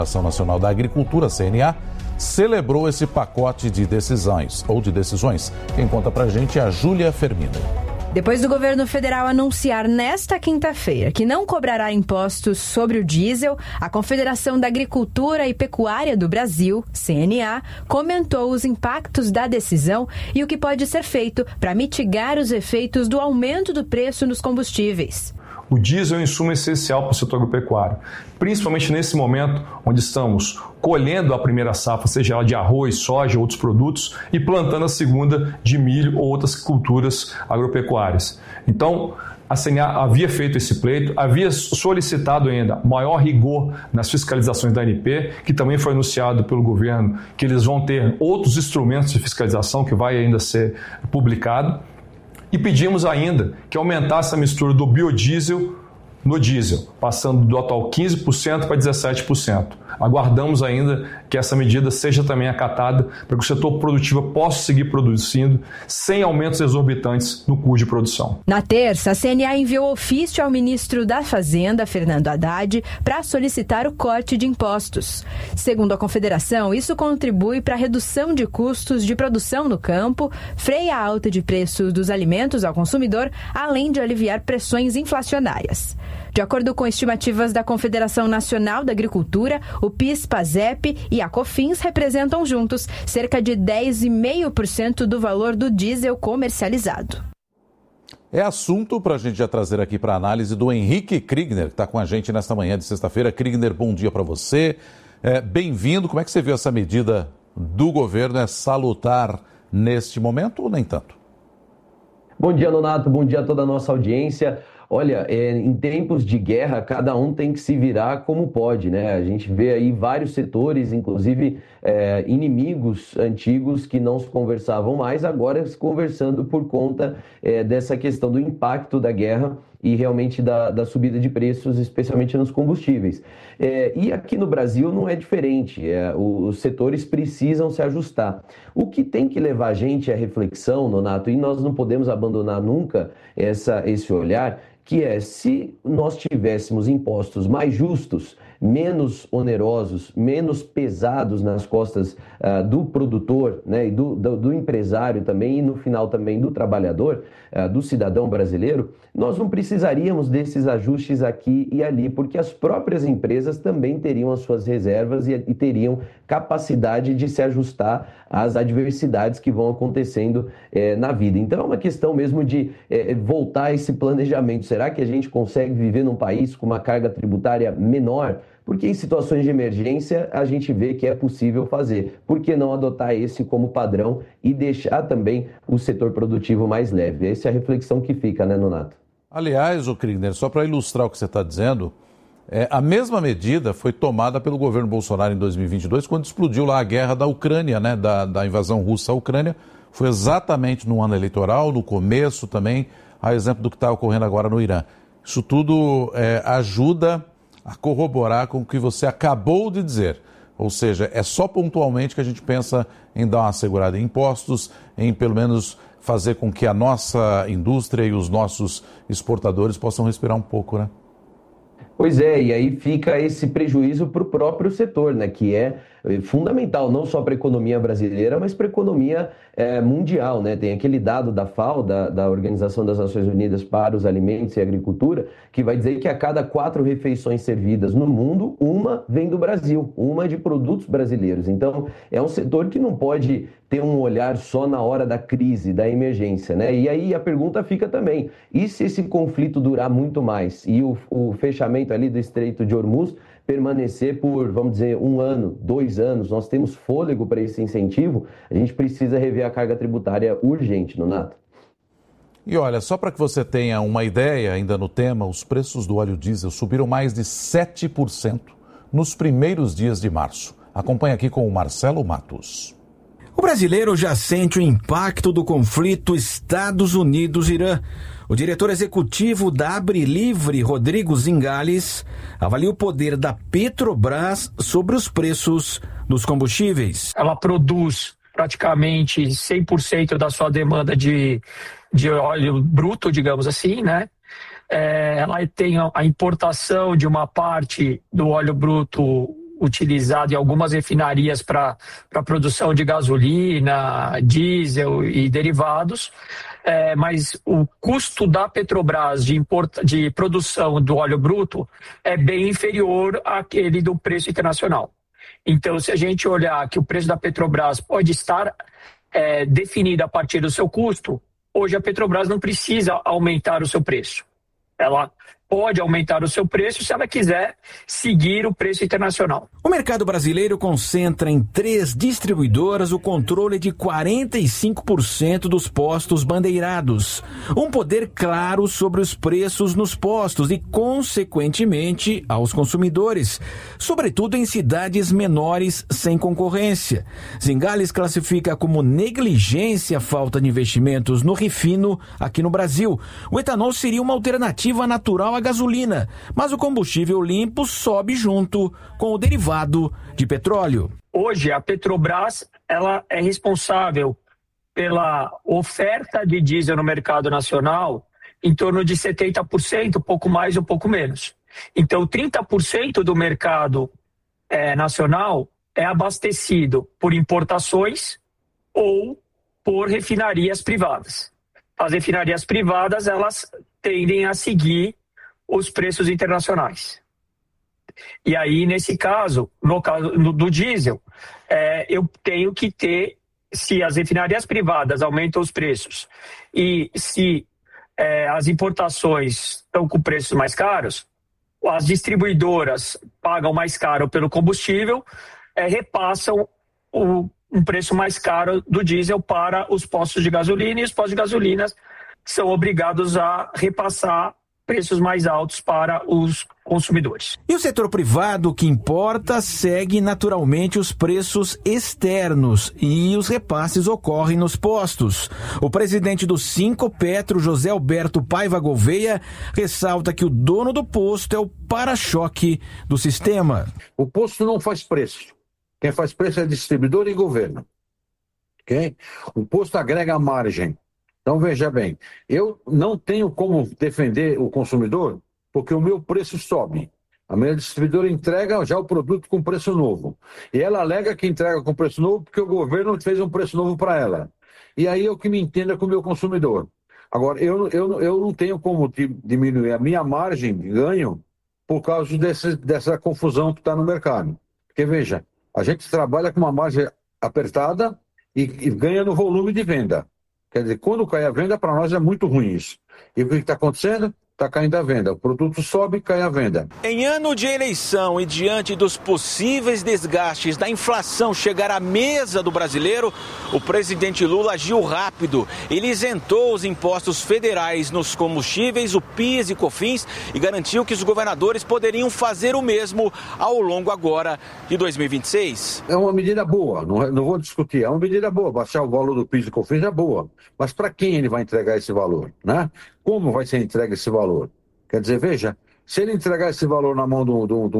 Confederação Nacional da Agricultura, CNA, celebrou esse pacote de decisões. Quem conta pra gente é a Júlia Fermina. Depois do governo federal anunciar nesta quinta-feira que não cobrará impostos sobre o diesel, a Confederação da Agricultura e Pecuária do Brasil, CNA, comentou os impactos da decisão e o que pode ser feito para mitigar os efeitos do aumento do preço nos combustíveis. O diesel é um insumo essencial para o setor agropecuário, principalmente nesse momento onde estamos colhendo a primeira safra, seja ela de arroz, soja ou outros produtos, e plantando a segunda de milho ou outras culturas agropecuárias. Então, a CNA havia feito esse pleito, havia solicitado ainda maior rigor nas fiscalizações da ANP, que também foi anunciado pelo governo que eles vão ter outros instrumentos de fiscalização que vai ainda ser publicado. E pedimos ainda que aumentasse a mistura do biodiesel no diesel, passando do atual 15% para 17%. Aguardamos ainda que essa medida seja também acatada para que o setor produtivo possa seguir produzindo sem aumentos exorbitantes no custo de produção. Na terça, a CNA enviou ofício ao ministro da Fazenda, Fernando Haddad, para solicitar o corte de impostos. Segundo a Confederação, isso contribui para a redução de custos de produção no campo, freia a alta de preços dos alimentos ao consumidor, além de aliviar pressões inflacionárias. De acordo com estimativas da Confederação Nacional da Agricultura, o PIS, PASEP e a COFINS representam juntos cerca de 10,5% do valor do diesel comercializado. É assunto para a gente já trazer aqui para a análise do Henrique Kriegner, que está com a gente nesta manhã de sexta-feira. Kriegner, bom dia para você. Bem-vindo. Como é que você viu essa medida do governo? É salutar neste momento ou nem tanto? Bom dia, Nonato. Bom dia a toda a nossa audiência. Olha, em tempos de guerra, cada um tem que se virar como pode, né? A gente vê aí vários setores, inclusive inimigos antigos que não se conversavam mais, agora se conversando por conta dessa questão do impacto da guerra e realmente da subida de preços, especialmente nos combustíveis. E aqui no Brasil não é diferente, os setores precisam se ajustar. O que tem que levar a gente à reflexão, Nonato, e nós não podemos abandonar nunca esse olhar, que se nós tivéssemos impostos mais justos, menos onerosos, menos pesados nas costas do produtor, né, e do empresário também, e no final também do trabalhador, do cidadão brasileiro, nós não precisaríamos desses ajustes aqui e ali, porque as próprias empresas também teriam as suas reservas e teriam capacidade de se ajustar às adversidades que vão acontecendo na vida. Então é uma questão mesmo de voltar a esse planejamento. Será que a gente consegue viver num país com uma carga tributária menor? Porque em situações de emergência a gente vê que é possível fazer. Por que não adotar esse como padrão e deixar também o setor produtivo mais leve? Essa é a reflexão que fica, né, Nonato? Aliás, Kriegner, só para ilustrar o que você está dizendo, a mesma medida foi tomada pelo governo Bolsonaro em 2022, quando explodiu lá a guerra da Ucrânia, né, da invasão russa à Ucrânia. Foi exatamente no ano eleitoral, no começo também, a exemplo do que está ocorrendo agora no Irã. Isso tudo ajuda a corroborar com o que você acabou de dizer. Ou seja, é só pontualmente que a gente pensa em dar uma segurada em impostos, em pelo menos fazer com que a nossa indústria e os nossos exportadores possam respirar um pouco, né? Pois é, e aí fica esse prejuízo para o próprio setor, né, que é fundamental não só para a economia brasileira, mas para a economia mundial, né? Tem aquele dado da FAO, da Organização das Nações Unidas para os Alimentos e Agricultura, que vai dizer que a cada 4 refeições servidas no mundo, uma vem do Brasil, uma de produtos brasileiros. Então, é um setor que não pode ter um olhar só na hora da crise, da emergência, né? E aí a pergunta fica também, e se esse conflito durar muito mais e o fechamento ali do Estreito de Hormuz permanecer por, vamos dizer, 1 ano, 2 anos, nós temos fôlego para esse incentivo, a gente precisa rever a carga tributária urgente, Nonato. E olha, só para que você tenha uma ideia ainda no tema, os preços do óleo diesel subiram mais de 7% nos primeiros dias de março. Acompanhe aqui com o Marcelo Matos. O brasileiro já sente o impacto do conflito Estados Unidos-Irã. O diretor executivo da AbriLivre, Rodrigo Zingales, avalia o poder da Petrobras sobre os preços dos combustíveis. Ela produz praticamente 100% da sua demanda de óleo bruto, digamos assim, né? Ela tem a importação de uma parte do óleo bruto utilizado em algumas refinarias para a produção de gasolina, diesel e derivados, mas o custo da Petrobras de produção do óleo bruto é bem inferior àquele do preço internacional. Então, se a gente olhar que o preço da Petrobras pode estar definido a partir do seu custo, hoje a Petrobras não precisa aumentar o seu preço. Ela pode aumentar o seu preço se ela quiser seguir o preço internacional. O mercado brasileiro concentra em 3 distribuidoras o controle de 45% dos postos bandeirados. Um poder claro sobre os preços nos postos e, consequentemente, aos consumidores, sobretudo em cidades menores sem concorrência. Zingales classifica como negligência a falta de investimentos no refino aqui no Brasil. O etanol seria uma alternativa natural à gasolina, mas o combustível limpo sobe junto com o derivado de petróleo. Hoje, a Petrobras ela é responsável pela oferta de diesel no mercado nacional em torno de 70%, pouco mais ou pouco menos. Então, 30% do mercado nacional é abastecido por importações ou por refinarias privadas. As refinarias privadas, elas tendem a seguir os preços internacionais. E aí, nesse caso, no caso do diesel, eu tenho que ter, se as refinarias privadas aumentam os preços e se as importações estão com preços mais caros, as distribuidoras pagam mais caro pelo combustível, repassam um preço mais caro do diesel para os postos de gasolina, e os postos de gasolina são obrigados a repassar preços mais altos para os consumidores. E o setor privado que importa segue naturalmente os preços externos e os repasses ocorrem nos postos. O presidente do Sinqopetro, José Alberto Paiva Gouveia, ressalta que o dono do posto é o para-choque do sistema. O posto não faz preço. Quem faz preço é distribuidor e governo. Okay? O posto agrega margem. Então, veja bem, eu não tenho como defender o consumidor porque o meu preço sobe. A minha distribuidora entrega já o produto com preço novo. E ela alega que entrega com preço novo porque o governo fez um preço novo para ela. E aí eu que me entenda com o meu consumidor. Agora, eu não tenho como diminuir a minha margem de ganho por causa dessa confusão que está no mercado. Porque, veja, a gente trabalha com uma margem apertada e ganha no volume de venda. Quer dizer, quando cai a venda, para nós é muito ruim isso. E o que está acontecendo? Está caindo a venda. O produto sobe e cai a venda. Em ano de eleição e diante dos possíveis desgastes da inflação chegar à mesa do brasileiro, o presidente Lula agiu rápido. Ele isentou os impostos federais nos combustíveis, o PIS e COFINS, e garantiu que os governadores poderiam fazer o mesmo ao longo agora de 2026. É uma medida boa, não vou discutir. É uma medida boa. Baixar o valor do PIS e COFINS é boa. Mas para quem ele vai entregar esse valor, né? Como vai ser entregue esse valor? Quer dizer, veja, se ele entregar esse valor na mão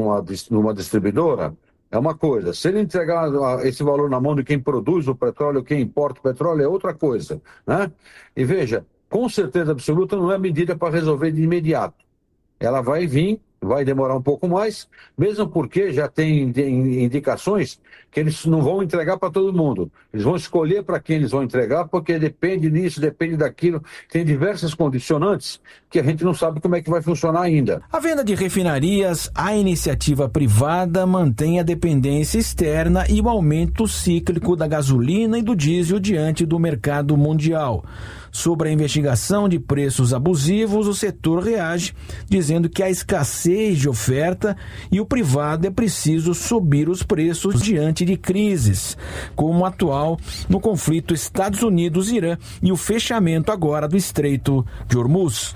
de uma distribuidora, é uma coisa. Se ele entregar esse valor na mão de quem produz o petróleo, quem importa o petróleo, é outra coisa, né? E veja, com certeza absoluta não é medida para resolver de imediato. Ela vai vir, vai demorar um pouco mais, mesmo porque já tem indicações que eles não vão entregar para todo mundo. Eles vão escolher para quem eles vão entregar, porque depende disso, depende daquilo. Tem diversas condicionantes que a gente não sabe como é que vai funcionar ainda. A venda de refinarias, a iniciativa privada mantém a dependência externa e o aumento cíclico da gasolina e do diesel diante do mercado mundial. Sobre a investigação de preços abusivos, o setor reage, dizendo que há escassez de oferta e o privado é preciso subir os preços diante de crises, como a atual no conflito Estados Unidos-Irã e o fechamento agora do Estreito de Hormuz.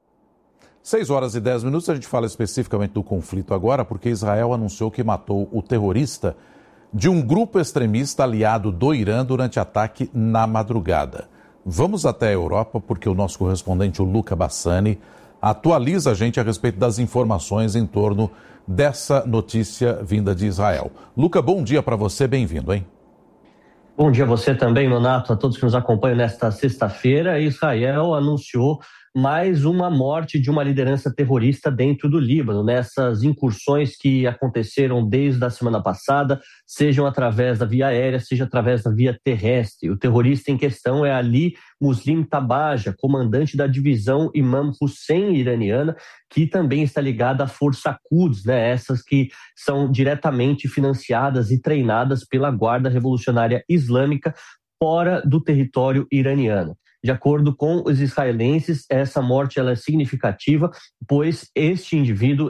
6h10, a gente fala especificamente do conflito agora, porque Israel anunciou que matou o terrorista de um grupo extremista aliado do Irã durante ataque na madrugada. Vamos até a Europa, porque o nosso correspondente, o Luca Bassani, atualiza a gente a respeito das informações em torno dessa notícia vinda de Israel. Luca, bom dia para você, bem-vindo, hein? Bom dia a você também, Nonato, a todos que nos acompanham nesta sexta-feira. Israel anunciou mais uma morte de uma liderança terrorista dentro do Líbano, nessas incursões que aconteceram desde a semana passada, sejam através da via aérea, seja através da via terrestre. O terrorista em questão é Ali Muslim Tabaja, comandante da divisão Imam Hussein iraniana, que também está ligada à Força Quds, essas que são diretamente financiadas e treinadas pela Guarda Revolucionária Islâmica fora do território iraniano. De acordo com os israelenses, essa morte ela é significativa, pois este indivíduo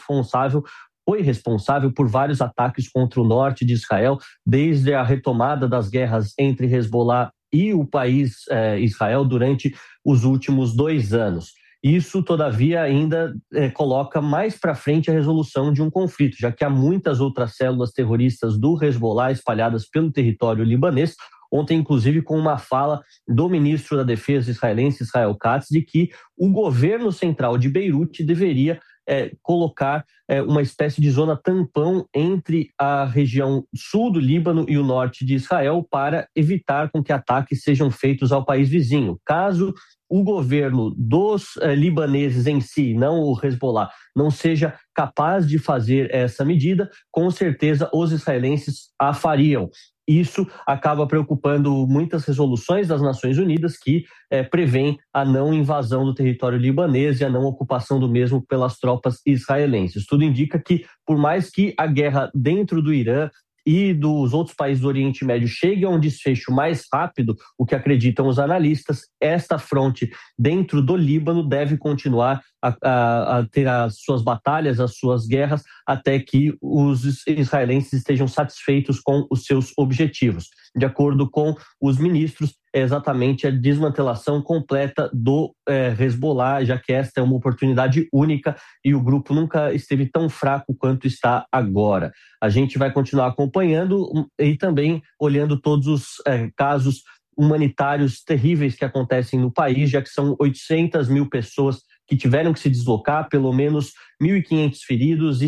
foi responsável por vários ataques contra o norte de Israel, desde a retomada das guerras entre Hezbollah e o país Israel durante os últimos 2 anos. Isso, todavia, ainda coloca mais para frente a resolução de um conflito, já que há muitas outras células terroristas do Hezbollah espalhadas pelo território libanês. Ontem, inclusive, com uma fala do ministro da Defesa israelense, Israel Katz, de que o governo central de Beirute deveria colocar uma espécie de zona tampão entre a região sul do Líbano e o norte de Israel para evitar com que ataques sejam feitos ao país vizinho. Caso o governo dos libaneses em si, não o Hezbollah, não seja capaz de fazer essa medida, com certeza os israelenses a fariam. Isso acaba preocupando muitas resoluções das Nações Unidas que prevêem a não invasão do território libanês e a não ocupação do mesmo pelas tropas israelenses. Tudo indica que, por mais que a guerra dentro do Irã e dos outros países do Oriente Médio chegue a um desfecho mais rápido, o que acreditam os analistas, esta fronte dentro do Líbano deve continuar a ter as suas batalhas, as suas guerras, até que os israelenses estejam satisfeitos com os seus objetivos. De acordo com os ministros, é exatamente a desmantelação completa do Hezbollah, já que esta é uma oportunidade única e o grupo nunca esteve tão fraco quanto está agora. A gente vai continuar acompanhando e também olhando todos os casos humanitários terríveis que acontecem no país, já que são 800 mil pessoas que tiveram que se deslocar, pelo menos 1.500 feridos e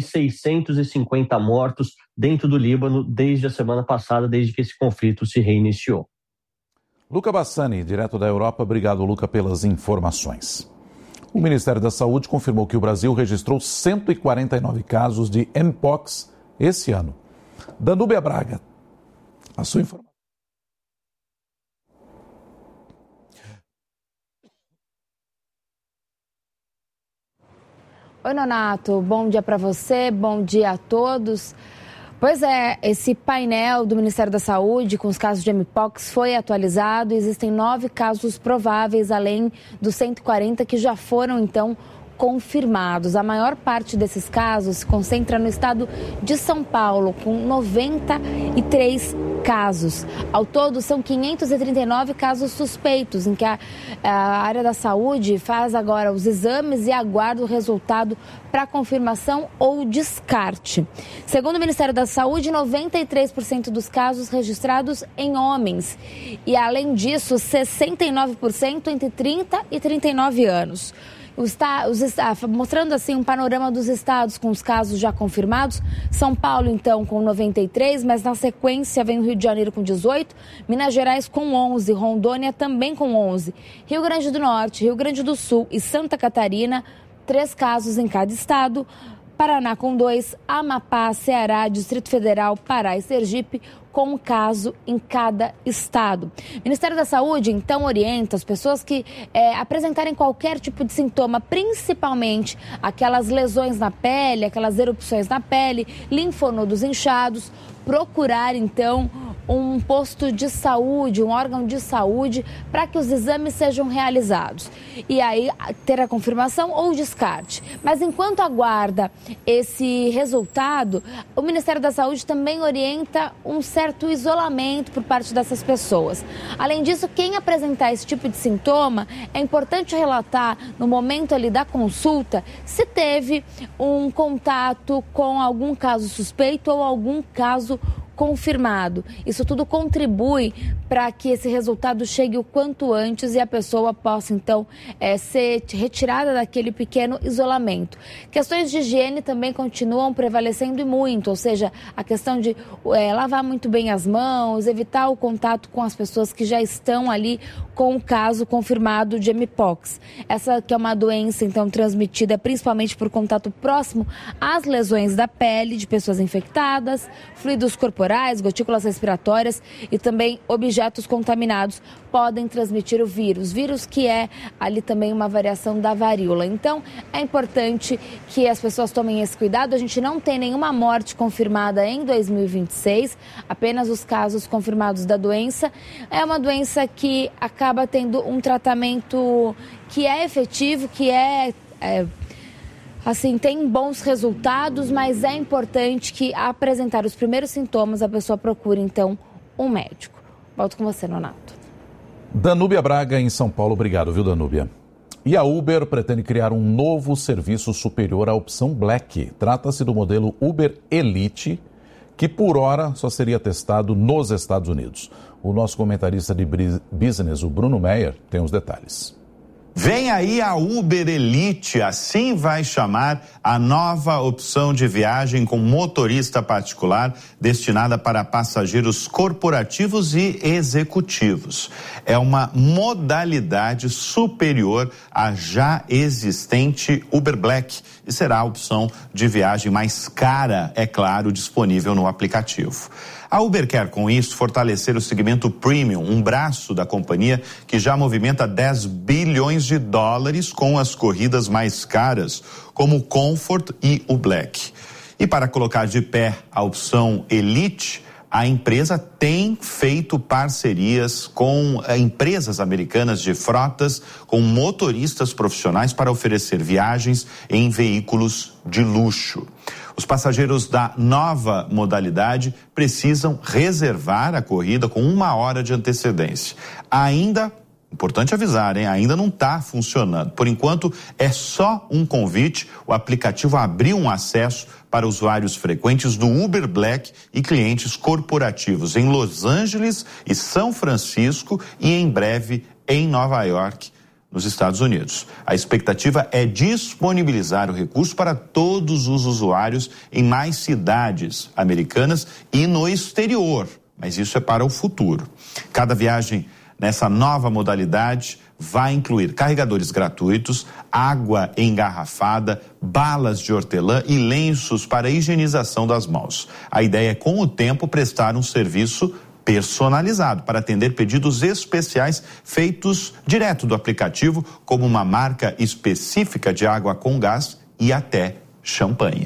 650 mortos dentro do Líbano desde a semana passada, desde que esse conflito se reiniciou. Luca Bassani, direto da Europa. Obrigado, Luca, pelas informações. O Ministério da Saúde confirmou que o Brasil registrou 149 casos de Mpox esse ano. Danúbia Braga, a sua informação. Oi, Nonato, bom dia para você, bom dia a todos. Pois é, esse painel do Ministério da Saúde com os casos de Mpox foi atualizado. Existem 9 casos prováveis, além dos 140 que já foram, então, confirmados. A maior parte desses casos se concentra no estado de São Paulo, com 93 casos. Ao todo, são 539 casos suspeitos, em que a área da saúde faz agora os exames e aguarda o resultado para confirmação ou descarte. Segundo o Ministério da Saúde, 93% dos casos registrados em homens. E, além disso, 69% entre 30 e 39 anos. Mostrando assim um panorama dos estados com os casos já confirmados. São Paulo, então, com 93, mas na sequência vem o Rio de Janeiro com 18, Minas Gerais com 11, Rondônia também com 11, Rio Grande do Norte, Rio Grande do Sul e Santa Catarina, 3 casos em cada estado, Paraná com 2, Amapá, Ceará, Distrito Federal, Pará e Sergipe com um caso em cada estado. O Ministério da Saúde, então, orienta as pessoas que apresentarem qualquer tipo de sintoma, principalmente aquelas lesões na pele, aquelas erupções na pele, linfonodos inchados, procurar, então, um posto de saúde, um órgão de saúde, para que os exames sejam realizados. E aí ter a confirmação ou descarte. Mas enquanto aguarda esse resultado, o Ministério da Saúde também orienta um certo isolamento por parte dessas pessoas. Além disso, quem apresentar esse tipo de sintoma, é importante relatar no momento ali da consulta se teve um contato com algum caso suspeito ou algum caso confirmado. Isso tudo contribui para que esse resultado chegue o quanto antes e a pessoa possa, então, ser retirada daquele pequeno isolamento. Questões de higiene também continuam prevalecendo e muito, ou seja, a questão de lavar muito bem as mãos, evitar o contato com as pessoas que já estão ali com o caso confirmado de mpox. Essa que é uma doença, então, transmitida principalmente por contato próximo às lesões da pele de pessoas infectadas, fluidos corporais, gotículas respiratórias e também objetos contaminados podem transmitir o vírus que é ali também uma variação da varíola. Então, é importante que as pessoas tomem esse cuidado. A gente não tem nenhuma morte confirmada em 2026, apenas os casos confirmados da doença. É uma doença que acaba tendo um tratamento que é efetivo, que assim, tem bons resultados, mas é importante que, ao apresentar os primeiros sintomas, a pessoa procure, então, um médico. Volto com você, Nonato. Danúbia Braga, em São Paulo. Obrigado, viu, Danúbia? E a Uber pretende criar um novo serviço superior à opção Black. Trata-se do modelo Uber Elite, que por hora só seria testado nos Estados Unidos. O nosso comentarista de business, o Bruno Meyer, tem os detalhes. Vem aí a Uber Elite, assim vai chamar a nova opção de viagem com motorista particular destinada para passageiros corporativos e executivos. É uma modalidade superior à já existente Uber Black e será a opção de viagem mais cara, é claro, disponível no aplicativo. A Uber quer, com isso, fortalecer o segmento premium, um braço da companhia que já movimenta 10 bilhões de dólares com as corridas mais caras, como o Comfort e o Black. E para colocar de pé a opção Elite, a empresa tem feito parcerias com empresas americanas de frotas, com motoristas profissionais para oferecer viagens em veículos de luxo. Os passageiros da nova modalidade precisam reservar a corrida com 1 hora de antecedência. Ainda, importante avisar, ainda não está funcionando. Por enquanto, é só um convite. O aplicativo abriu um acesso para usuários frequentes do Uber Black e clientes corporativos em Los Angeles e São Francisco e, em breve, em Nova York, nos Estados Unidos. A expectativa é disponibilizar o recurso para todos os usuários em mais cidades americanas e no exterior, mas isso é para o futuro. Cada viagem nessa nova modalidade vai incluir carregadores gratuitos, água engarrafada, balas de hortelã e lenços para higienização das mãos. A ideia é, com o tempo, prestar um serviço personalizado para atender pedidos especiais feitos direto do aplicativo, como uma marca específica de água com gás e até champanhe.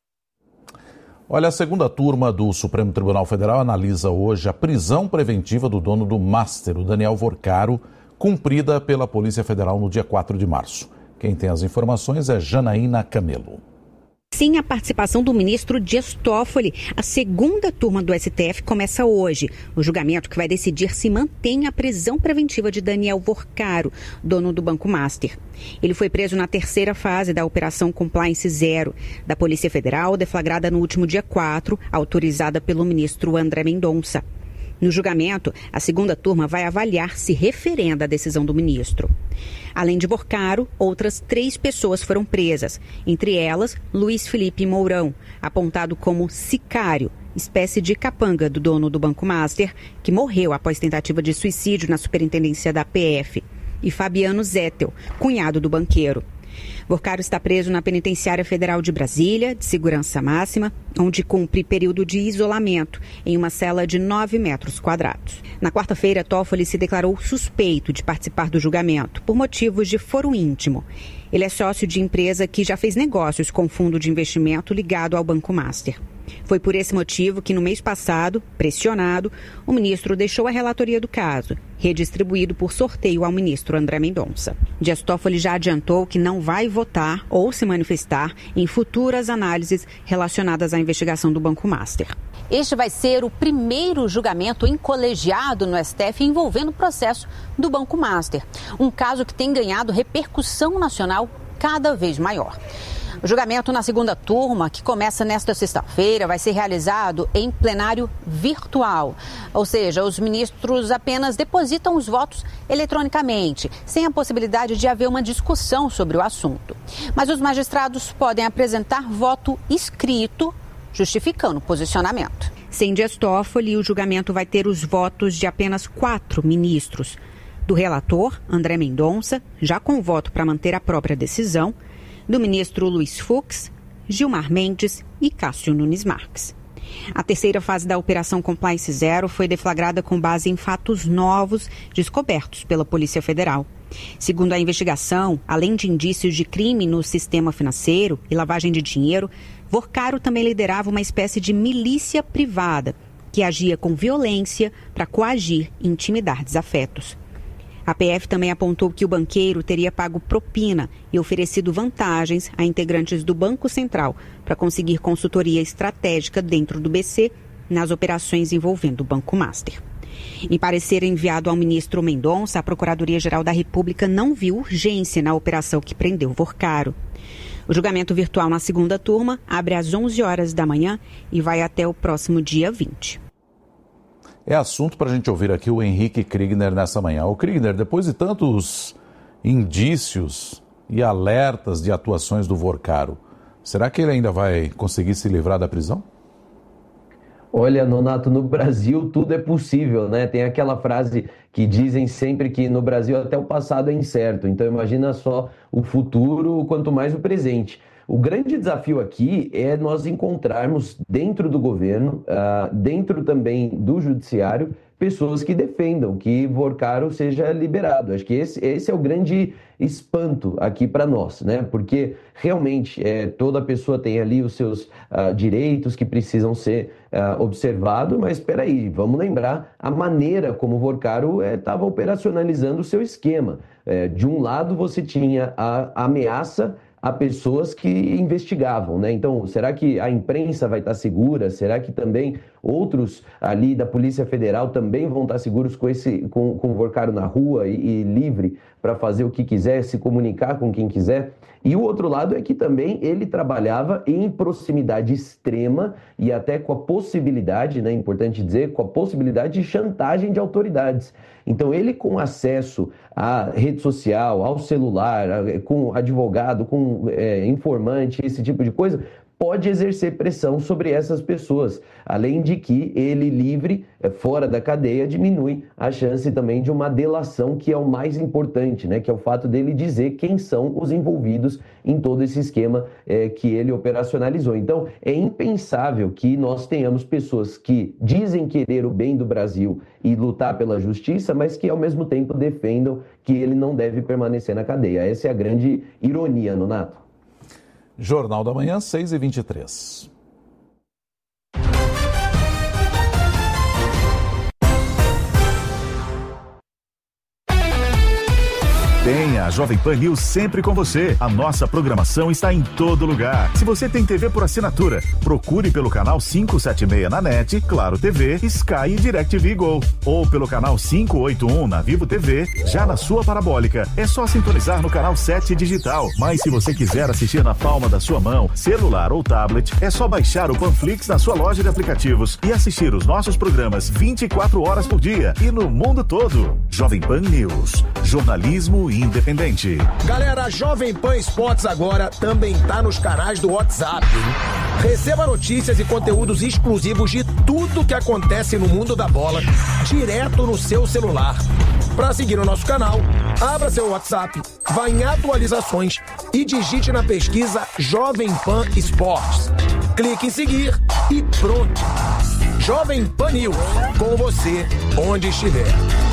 Olha, a segunda turma do Supremo Tribunal Federal analisa hoje a prisão preventiva do dono do Master, o Daniel Vorcaro, cumprida pela Polícia Federal no dia 4 de março. Quem tem as informações é Janaína Camelo. Sem a participação do ministro Dias Toffoli, a segunda turma do STF começa hoje. O julgamento que vai decidir se mantém a prisão preventiva de Daniel Vorcaro, dono do Banco Master. Ele foi preso na terceira fase da Operação Compliance Zero da Polícia Federal, deflagrada no último dia 4, autorizada pelo ministro André Mendonça. No julgamento, a segunda turma vai avaliar se referenda a decisão do ministro. Além de Vorcaro, outras 3 pessoas foram presas, entre elas Luiz Felipe Mourão, apontado como sicário, espécie de capanga do dono do Banco Master, que morreu após tentativa de suicídio na superintendência da PF, e Fabiano Zettel, cunhado do banqueiro. Vorcaro está preso na Penitenciária Federal de Brasília, de segurança máxima, onde cumpre período de isolamento em uma cela de 9 metros quadrados. Na quarta-feira, Toffoli se declarou suspeito de participar do julgamento por motivos de foro íntimo. Ele é sócio de empresa que já fez negócios com fundo de investimento ligado ao Banco Master. Foi por esse motivo que, no mês passado, pressionado, o ministro deixou a relatoria do caso, redistribuído por sorteio ao ministro André Mendonça. Dias Toffoli já adiantou que não vai votar ou se manifestar em futuras análises relacionadas à investigação do Banco Master. Este vai ser o primeiro julgamento em colegiado no STF envolvendo o processo do Banco Master, um caso que tem ganhado repercussão nacional cada vez maior. O julgamento na segunda turma, que começa nesta sexta-feira, vai ser realizado em plenário virtual. Ou seja, os ministros apenas depositam os votos eletronicamente, sem a possibilidade de haver uma discussão sobre o assunto. Mas os magistrados podem apresentar voto escrito, justificando o posicionamento. Sem Dias Toffoli, o julgamento vai ter os votos de apenas 4 ministros. Do relator, André Mendonça, já com voto para manter a própria decisão, do ministro Luiz Fux, Gilmar Mendes e Cássio Nunes Marques. A terceira fase da Operação Compliance Zero foi deflagrada com base em fatos novos descobertos pela Polícia Federal. Segundo a investigação, além de indícios de crime no sistema financeiro e lavagem de dinheiro, Vorcaro também liderava uma espécie de milícia privada que agia com violência para coagir e intimidar desafetos. A PF também apontou que o banqueiro teria pago propina e oferecido vantagens a integrantes do Banco Central para conseguir consultoria estratégica dentro do BC nas operações envolvendo o Banco Master. Em parecer enviado ao ministro Mendonça, a Procuradoria-Geral da República não viu urgência na operação que prendeu Vorcaro. O julgamento virtual na segunda turma abre às 11 horas da manhã e vai até o próximo dia 20. É assunto para a gente ouvir aqui o Henrique Kriegner nessa manhã. O Kriegner, depois de tantos indícios e alertas de atuações do Vorcaro, será que ele ainda vai conseguir se livrar da prisão? Olha, Nonato, no Brasil tudo é possível, né? Tem aquela frase que dizem sempre que no Brasil até o passado é incerto. Então imagina só o futuro, quanto mais o presente. O grande desafio aqui é nós encontrarmos dentro do governo, dentro também do judiciário, pessoas que defendam que Vorcaro seja liberado. Acho que esse é o grande espanto aqui para nós, né? Porque realmente toda pessoa tem ali os seus direitos que precisam ser observados, mas espera aí, vamos lembrar a maneira como Vorcaro estava operacionalizando o seu esquema. De um lado você tinha a ameaça a pessoas que investigavam, né? Então, será que a imprensa vai estar segura? Será que também outros ali da Polícia Federal também vão estar seguros com o Vorcaro na rua e livre para fazer o que quiser, se comunicar com quem quiser? E o outro lado é que também ele trabalhava em proximidade extrema e até com a possibilidade, né, importante dizer, com a possibilidade de chantagem de autoridades. Então ele, com acesso à rede social, ao celular, com advogado, com informante, esse tipo de coisa, pode exercer pressão sobre essas pessoas, além de que ele livre, fora da cadeia, diminui a chance também de uma delação, que é o mais importante, né? Que é o fato dele dizer quem são os envolvidos em todo esse esquema que ele operacionalizou. Então, é impensável que nós tenhamos pessoas que dizem querer o bem do Brasil e lutar pela justiça, mas que ao mesmo tempo defendam que ele não deve permanecer na cadeia. Essa é a grande ironia, Nonato. Jornal da Manhã, 6h23. Tenha a Jovem Pan News sempre com você. A nossa programação está em todo lugar. Se você tem TV por assinatura, procure pelo canal 576 na NET, Claro TV, Sky e DirecTV Go. Ou pelo canal 581 na Vivo TV, já na sua parabólica. É só sintonizar no canal 7 digital. Mas se você quiser assistir na palma da sua mão, celular ou tablet, é só baixar o Panflix na sua loja de aplicativos e assistir os nossos programas 24 horas por dia e no mundo todo. Jovem Pan News. Jornalismo independente. Galera, a Jovem Pan Esportes agora também tá nos canais do WhatsApp. Receba notícias e conteúdos exclusivos de tudo que acontece no mundo da bola direto no seu celular. Para seguir o nosso canal, abra seu WhatsApp, vá em atualizações e digite na pesquisa Jovem Pan Esportes. Clique em seguir e pronto. Jovem Pan News, com você onde estiver.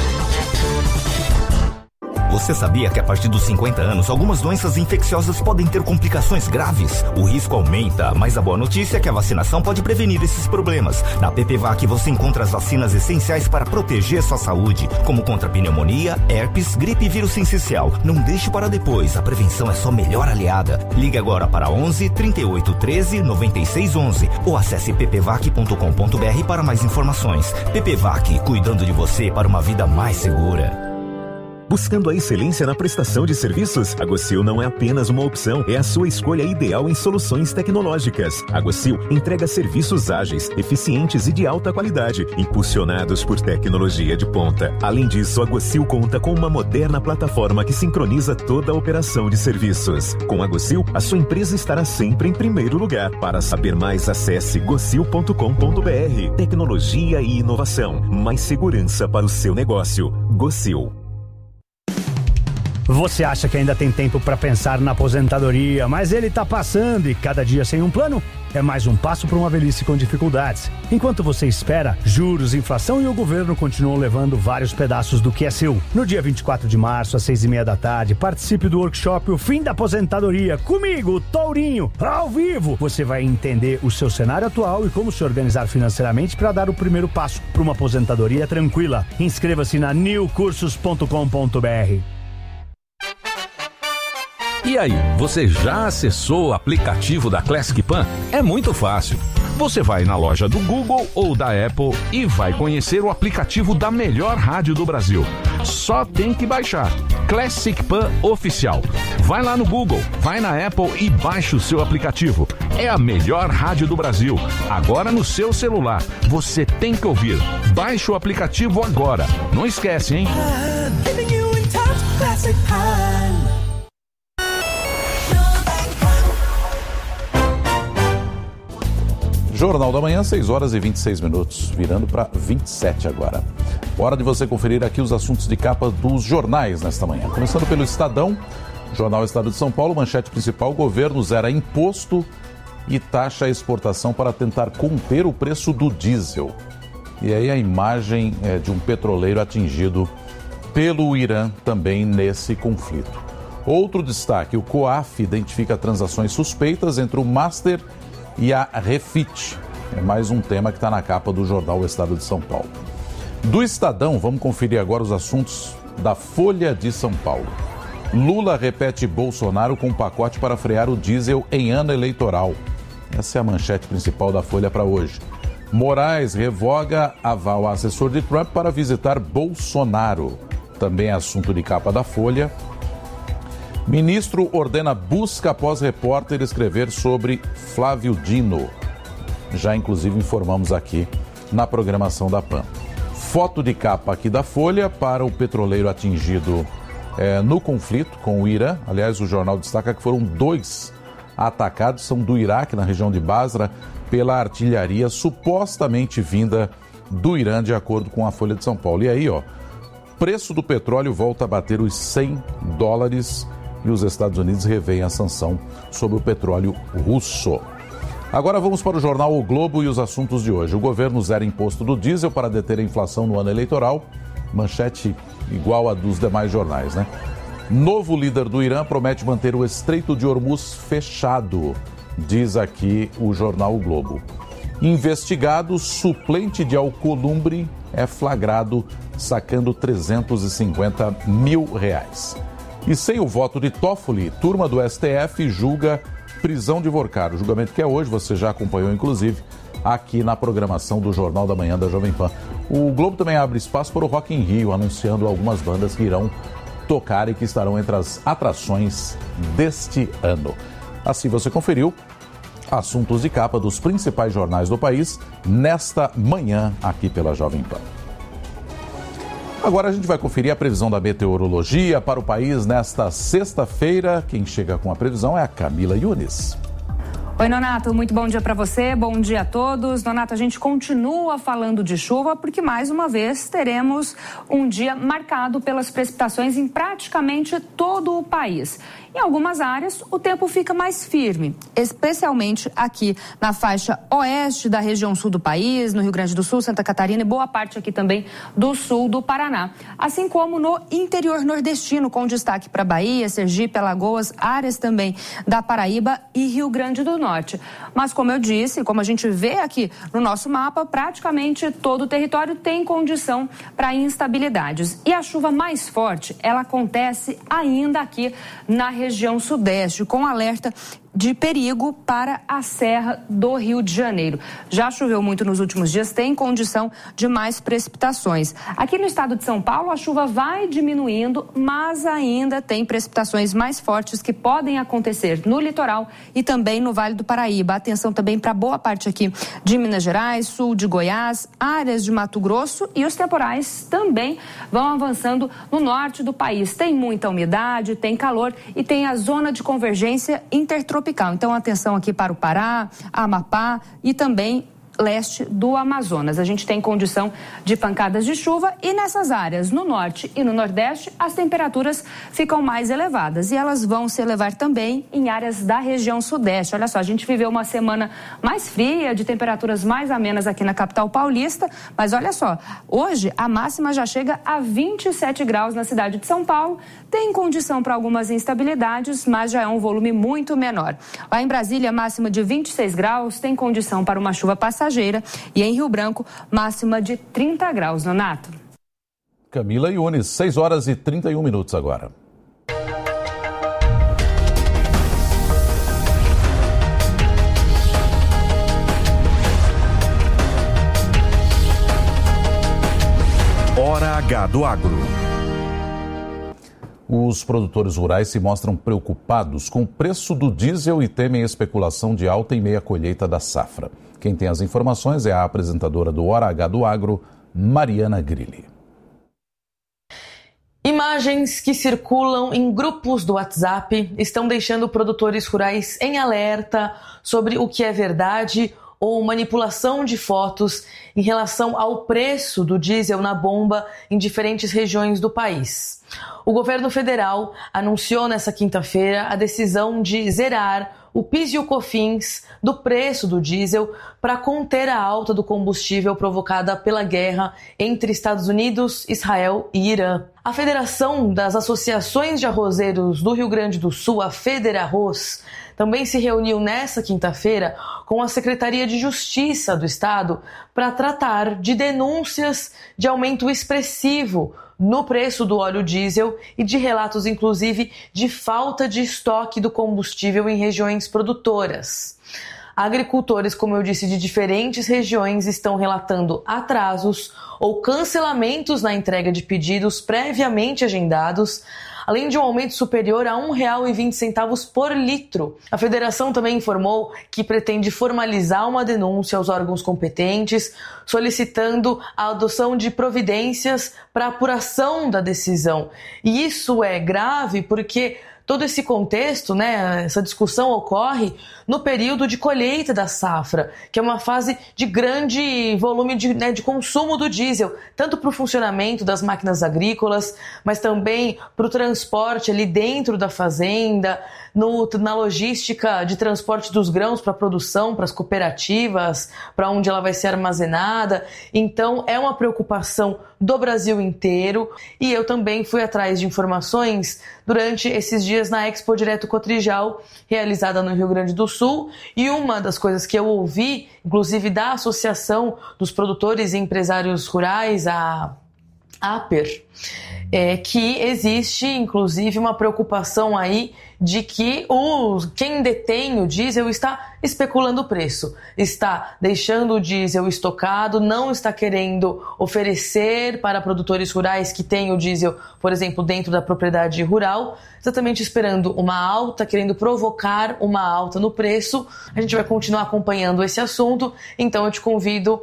Você sabia que a partir dos 50 anos, algumas doenças infecciosas podem ter complicações graves? O risco aumenta, mas a boa notícia é que a vacinação pode prevenir esses problemas. Na PPVAC você encontra as vacinas essenciais para proteger sua saúde, como contra pneumonia, herpes, gripe e vírus sincicial. Não deixe para depois, a prevenção é sua melhor aliada. Ligue agora para 11 38 13 96 11 ou acesse ppvac.com.br para mais informações. PPVAC, cuidando de você para uma vida mais segura. Buscando a excelência na prestação de serviços? A Gocil não é apenas uma opção, é a sua escolha ideal em soluções tecnológicas. A Gocil entrega serviços ágeis, eficientes e de alta qualidade, impulsionados por tecnologia de ponta. Além disso, a Gocil conta com uma moderna plataforma que sincroniza toda a operação de serviços. Com a Gocil, a sua empresa estará sempre em primeiro lugar. Para saber mais, acesse gocil.com.br. Tecnologia e inovação. Mais segurança para o seu negócio. Gocil. Você acha que ainda tem tempo para pensar na aposentadoria, mas ele está passando e cada dia sem um plano? É mais um passo para uma velhice com dificuldades. Enquanto você espera, juros, inflação e o governo continuam levando vários pedaços do que é seu. No dia 24 de março, às 6:30 da tarde, participe do workshop O Fim da Aposentadoria. Comigo, Tourinho, ao vivo. Você vai entender o seu cenário atual e como se organizar financeiramente para dar o primeiro passo para uma aposentadoria tranquila. Inscreva-se na newcursos.com.br. E aí, você já acessou o aplicativo da Classic Pan? É muito fácil. Você vai na loja do Google ou da Apple e vai conhecer o aplicativo da melhor rádio do Brasil. Só tem que baixar. Classic Pan Oficial. Vai lá no Google, vai na Apple e baixa o seu aplicativo. É a melhor rádio do Brasil. Agora no seu celular. Você tem que ouvir. Baixe o aplicativo agora. Não esquece, hein? Jornal da Manhã, 6h26, virando para 27 agora. Hora de você conferir aqui os assuntos de capa dos jornais nesta manhã. Começando pelo Estadão, Jornal Estado de São Paulo, manchete principal: governo zera imposto e taxa a exportação para tentar conter o preço do diesel. E aí a imagem é de um petroleiro atingido pelo Irã também nesse conflito. Outro destaque: o COAF identifica transações suspeitas entre o Master e a Refit. É mais um tema que está na capa do jornal O Estado de São Paulo. Do Estadão, vamos conferir agora os assuntos da Folha de São Paulo. Lula repete Bolsonaro com pacote para frear o diesel em ano eleitoral. Essa é a manchete principal da Folha para hoje. Moraes revoga aval a assessor de Trump para visitar Bolsonaro. Também é assunto de capa da Folha. Ministro ordena busca após repórter escrever sobre Flávio Dino. Já inclusive informamos aqui na programação da PAN. Foto de capa aqui da Folha para o petroleiro atingido no conflito com o Irã. Aliás, o jornal destaca que foram 2 atacados, são do Iraque, na região de Basra, pela artilharia supostamente vinda do Irã, de acordo com a Folha de São Paulo. E aí, preço do petróleo volta a bater os $100 e os Estados Unidos revêem a sanção sobre o petróleo russo. Agora vamos para o jornal O Globo e os assuntos de hoje. O governo zera imposto do diesel para deter a inflação no ano eleitoral. Manchete igual a dos demais jornais, né? Novo líder do Irã promete manter o Estreito de Hormuz fechado, diz aqui o jornal O Globo. Investigado, suplente de Alcolumbre é flagrado sacando R$350 mil. E sem o voto de Toffoli, turma do STF julga prisão de Vorcaro. O julgamento que é hoje, você já acompanhou inclusive aqui na programação do Jornal da Manhã da Jovem Pan. O Globo também abre espaço para o Rock in Rio, anunciando algumas bandas que irão tocar e que estarão entre as atrações deste ano. Assim você conferiu assuntos de capa dos principais jornais do país nesta manhã aqui pela Jovem Pan. Agora a gente vai conferir a previsão da meteorologia para o país nesta sexta-feira. Quem chega com a previsão é a Camila Yunis. Oi, Nonato, muito bom dia para você, bom dia a todos. Nonato, a gente continua falando de chuva porque, mais uma vez, teremos um dia marcado pelas precipitações em praticamente todo o país. Em algumas áreas, o tempo fica mais firme, especialmente aqui na faixa oeste da região sul do país, no Rio Grande do Sul, Santa Catarina e boa parte aqui também do sul do Paraná. Assim como no interior nordestino, com destaque para Bahia, Sergipe, Alagoas, áreas também da Paraíba e Rio Grande do Norte. Mas, como eu disse, como a gente vê aqui no nosso mapa, praticamente todo o território tem condição para instabilidades. E a chuva mais forte, ela acontece ainda aqui na região sudeste, com alerta de perigo para a Serra do Rio de Janeiro. Já choveu muito nos últimos dias, tem condição de mais precipitações. Aqui no estado de São Paulo, a chuva vai diminuindo, mas ainda tem precipitações mais fortes que podem acontecer no litoral e também no Vale do Paraíba. Atenção também para boa parte aqui de Minas Gerais, sul de Goiás, áreas de Mato Grosso, e os temporais também vão avançando no norte do país. Tem muita umidade, tem calor e tem a zona de convergência intertropical. Então, atenção aqui para o Pará, Amapá e também leste do Amazonas. A gente tem condição de pancadas de chuva e nessas áreas, no norte e no nordeste, as temperaturas ficam mais elevadas e elas vão se elevar também em áreas da região sudeste. Olha só, a gente viveu uma semana mais fria, de temperaturas mais amenas aqui na capital paulista, mas olha só, hoje a máxima já chega a 27 graus na cidade de São Paulo, tem condição para algumas instabilidades, mas já é um volume muito menor. Lá em Brasília, máxima de 26 graus, tem condição para uma chuva passageira, e em Rio Branco, máxima de 30 graus, Nonato. Camila Yunes, 6 horas e 31 minutos agora. Hora H do Agro. Os produtores rurais se mostram preocupados com o preço do diesel e temem a especulação de alta em meia colheita da safra. Quem tem as informações é a apresentadora do Hora H do Agro, Mariana Grilli. Imagens que circulam em grupos do WhatsApp estão deixando produtores rurais em alerta sobre o que é verdade ou manipulação de fotos em relação ao preço do diesel na bomba em diferentes regiões do país. O governo federal anunciou nesta quinta-feira a decisão de zerar o PIS e o COFINS do preço do diesel para conter a alta do combustível provocada pela guerra entre Estados Unidos, Israel e Irã. A Federação das Associações de Arrozeiros do Rio Grande do Sul, a Federarroz, também se reuniu nesta quinta-feira com a Secretaria de Justiça do Estado para tratar de denúncias de aumento expressivo no preço do óleo diesel e de relatos, inclusive, de falta de estoque do combustível em regiões produtoras. Agricultores, como eu disse, de diferentes regiões estão relatando atrasos ou cancelamentos na entrega de pedidos previamente agendados, além de um aumento superior a R$ 1,20 por litro. A federação também informou que pretende formalizar uma denúncia aos órgãos competentes, solicitando a adoção de providências para apuração da decisão. E isso é grave porque todo esse contexto, essa discussão ocorre no período de colheita da safra, que é uma fase de grande volume de consumo do diesel, tanto para o funcionamento das máquinas agrícolas, mas também para o transporte ali dentro da fazenda, na logística de transporte dos grãos para a produção, para as cooperativas, para onde ela vai ser armazenada. Então, é uma preocupação do Brasil inteiro e eu também fui atrás de informações durante esses dias na Expo Direto Cotrijal, realizada no Rio Grande do Sul, e uma das coisas que eu ouvi, inclusive da Associação dos Produtores e Empresários Rurais, a APER, é que existe, inclusive, uma preocupação aí de que quem detém o diesel está especulando o preço, está deixando o diesel estocado, não está querendo oferecer para produtores rurais que têm o diesel, por exemplo, dentro da propriedade rural, exatamente esperando uma alta, querendo provocar uma alta no preço. A gente vai continuar acompanhando esse assunto, então eu te convido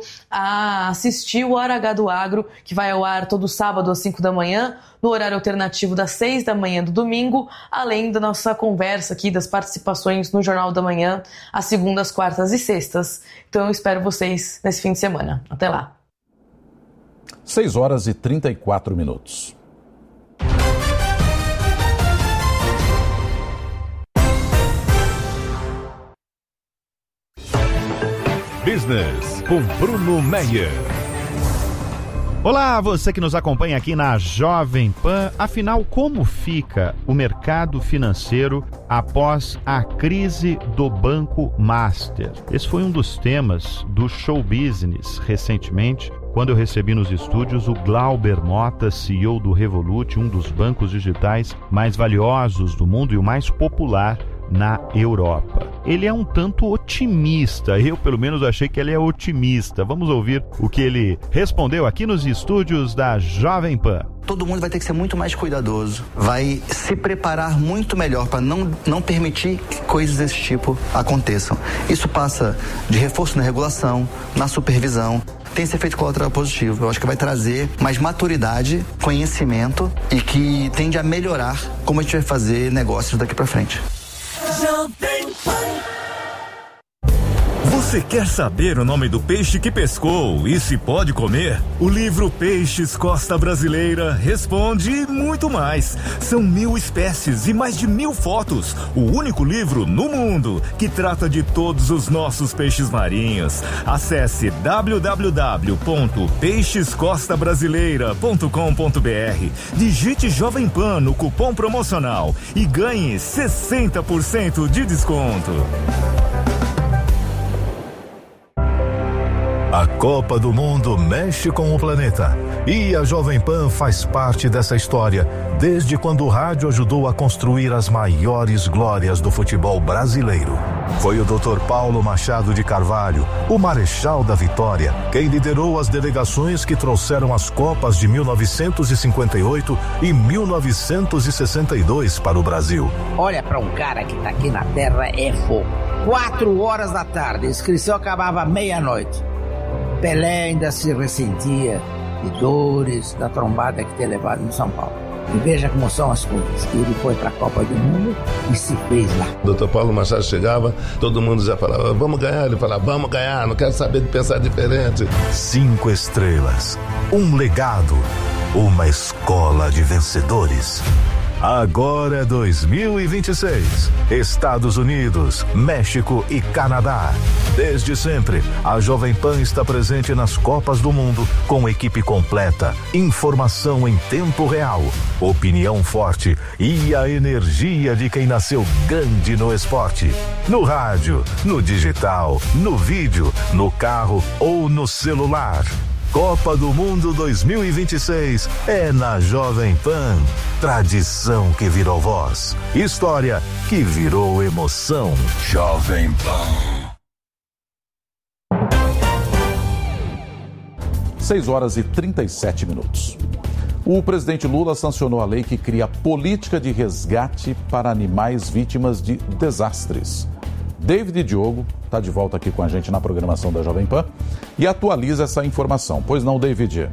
a assistir o Hora H do Agro, que vai ao ar todo sábado às 5 da manhã, no horário alternativo das 6 da manhã do domingo, além da nossa conversa aqui, das participações no Jornal da Manhã, às segundas, quartas e sextas. Então eu espero vocês nesse fim de semana. Até lá. 6 horas e 34 minutos. Business com Bruno Meyer. Olá, você que nos acompanha aqui na Jovem Pan. Afinal, como fica o mercado financeiro após a crise do Banco Master? Esse foi um dos temas do Show Business recentemente, quando eu recebi nos estúdios o Glauber Mota, CEO do Revolut, um dos bancos digitais mais valiosos do mundo e o mais popular na Europa. Ele é um tanto otimista, eu pelo menos achei que ele é otimista. Vamos ouvir o que ele respondeu aqui nos estúdios da Jovem Pan. Todo mundo vai ter que ser muito mais cuidadoso, vai se preparar muito melhor para não permitir que coisas desse tipo aconteçam. Isso passa de reforço na regulação, na supervisão. Tem esse efeito colateral positivo. Eu acho que vai trazer mais maturidade, conhecimento e que tende a melhorar como a gente vai fazer negócios daqui para frente. Você quer saber o nome do peixe que pescou e se pode comer? O livro Peixes Costa Brasileira responde e muito mais. São 1000 espécies e mais de 1000 fotos. O único livro no mundo que trata de todos os nossos peixes marinhos. Acesse www.peixescostabrasileira.com.br. Digite Jovem Pan no cupom promocional e ganhe 60% de desconto. A Copa do Mundo mexe com o planeta e a Jovem Pan faz parte dessa história desde quando o rádio ajudou a construir as maiores glórias do futebol brasileiro. Foi o Dr. Paulo Machado de Carvalho, o Marechal da Vitória, quem liderou as delegações que trouxeram as Copas de 1958 e 1962 para o Brasil. Olha, para um cara que tá aqui na terra é fogo. 4 horas da tarde, a inscrição acabava meia-noite. Pelé ainda se ressentia de dores da trombada que tinha levado em São Paulo. E veja como são as coisas. Ele foi para a Copa do Mundo e se fez lá. O Dr. Paulo Machado chegava, todo mundo já falava, vamos ganhar. Ele falava, vamos ganhar, não quero saber de pensar diferente. 5 estrelas, um legado, uma escola de vencedores. Agora é 2026. Estados Unidos, México e Canadá. Desde sempre, a Jovem Pan está presente nas Copas do Mundo com equipe completa, informação em tempo real, opinião forte e a energia de quem nasceu grande no esporte. No rádio, no digital, no vídeo, no carro ou no celular. Copa do Mundo 2026 é na Jovem Pan. Tradição que virou voz. História que virou emoção. Jovem Pan. 6h37. O presidente Lula sancionou a lei que cria a política de resgate para animais vítimas de desastres. David Diogo está de volta aqui com a gente na programação da Jovem Pan e atualiza essa informação. Pois não, David?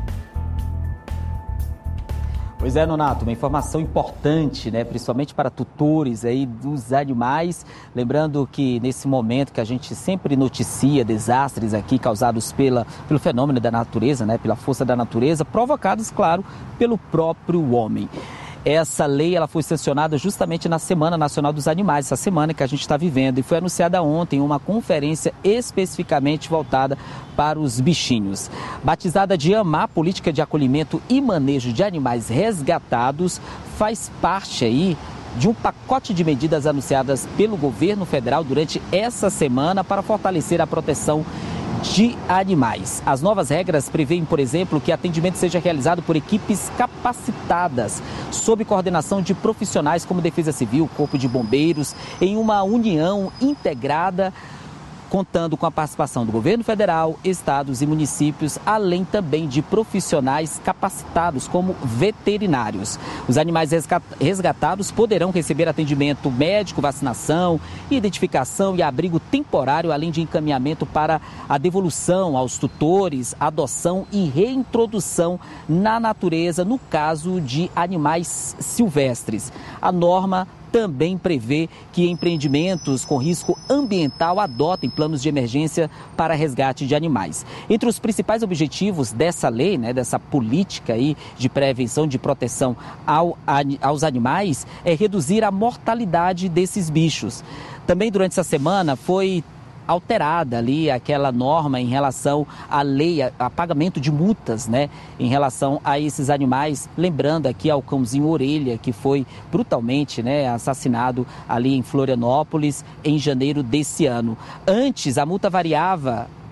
Pois é, Nonato, uma informação importante, né, principalmente para tutores aí dos animais. Lembrando que nesse momento que a gente sempre noticia desastres aqui causados pelo fenômeno da natureza, né, pela força da natureza, provocados, claro, pelo próprio homem. Essa lei ela foi sancionada justamente na Semana Nacional dos Animais, essa semana que a gente está vivendo, e foi anunciada ontem uma conferência especificamente voltada para os bichinhos. Batizada de AMAR, Política de Acolhimento e Manejo de Animais Resgatados, faz parte aí de um pacote de medidas anunciadas pelo governo federal durante essa semana para fortalecer a proteção de animais. As novas regras prevêem, por exemplo, que atendimento seja realizado por equipes capacitadas, sob coordenação de profissionais como Defesa Civil, Corpo de Bombeiros, em uma união integrada, contando com a participação do governo federal, estados e municípios, além também de profissionais capacitados como veterinários. Os animais resgatados poderão receber atendimento médico, vacinação, identificação e abrigo temporário, além de encaminhamento para a devolução aos tutores, adoção e reintrodução na natureza, no caso de animais silvestres. A norma também prevê que empreendimentos com risco ambiental adotem planos de emergência para resgate de animais. Entre os principais objetivos dessa lei, né, dessa política aí de prevenção, de proteção aos animais, é reduzir a mortalidade desses bichos. Também durante essa semana foi alterada ali aquela norma em relação à lei, a pagamento de multas, né, em relação a esses animais, lembrando aqui ao cãozinho Orelha, que foi brutalmente, né, assassinado ali em Florianópolis em janeiro desse ano. Antes, a multa variava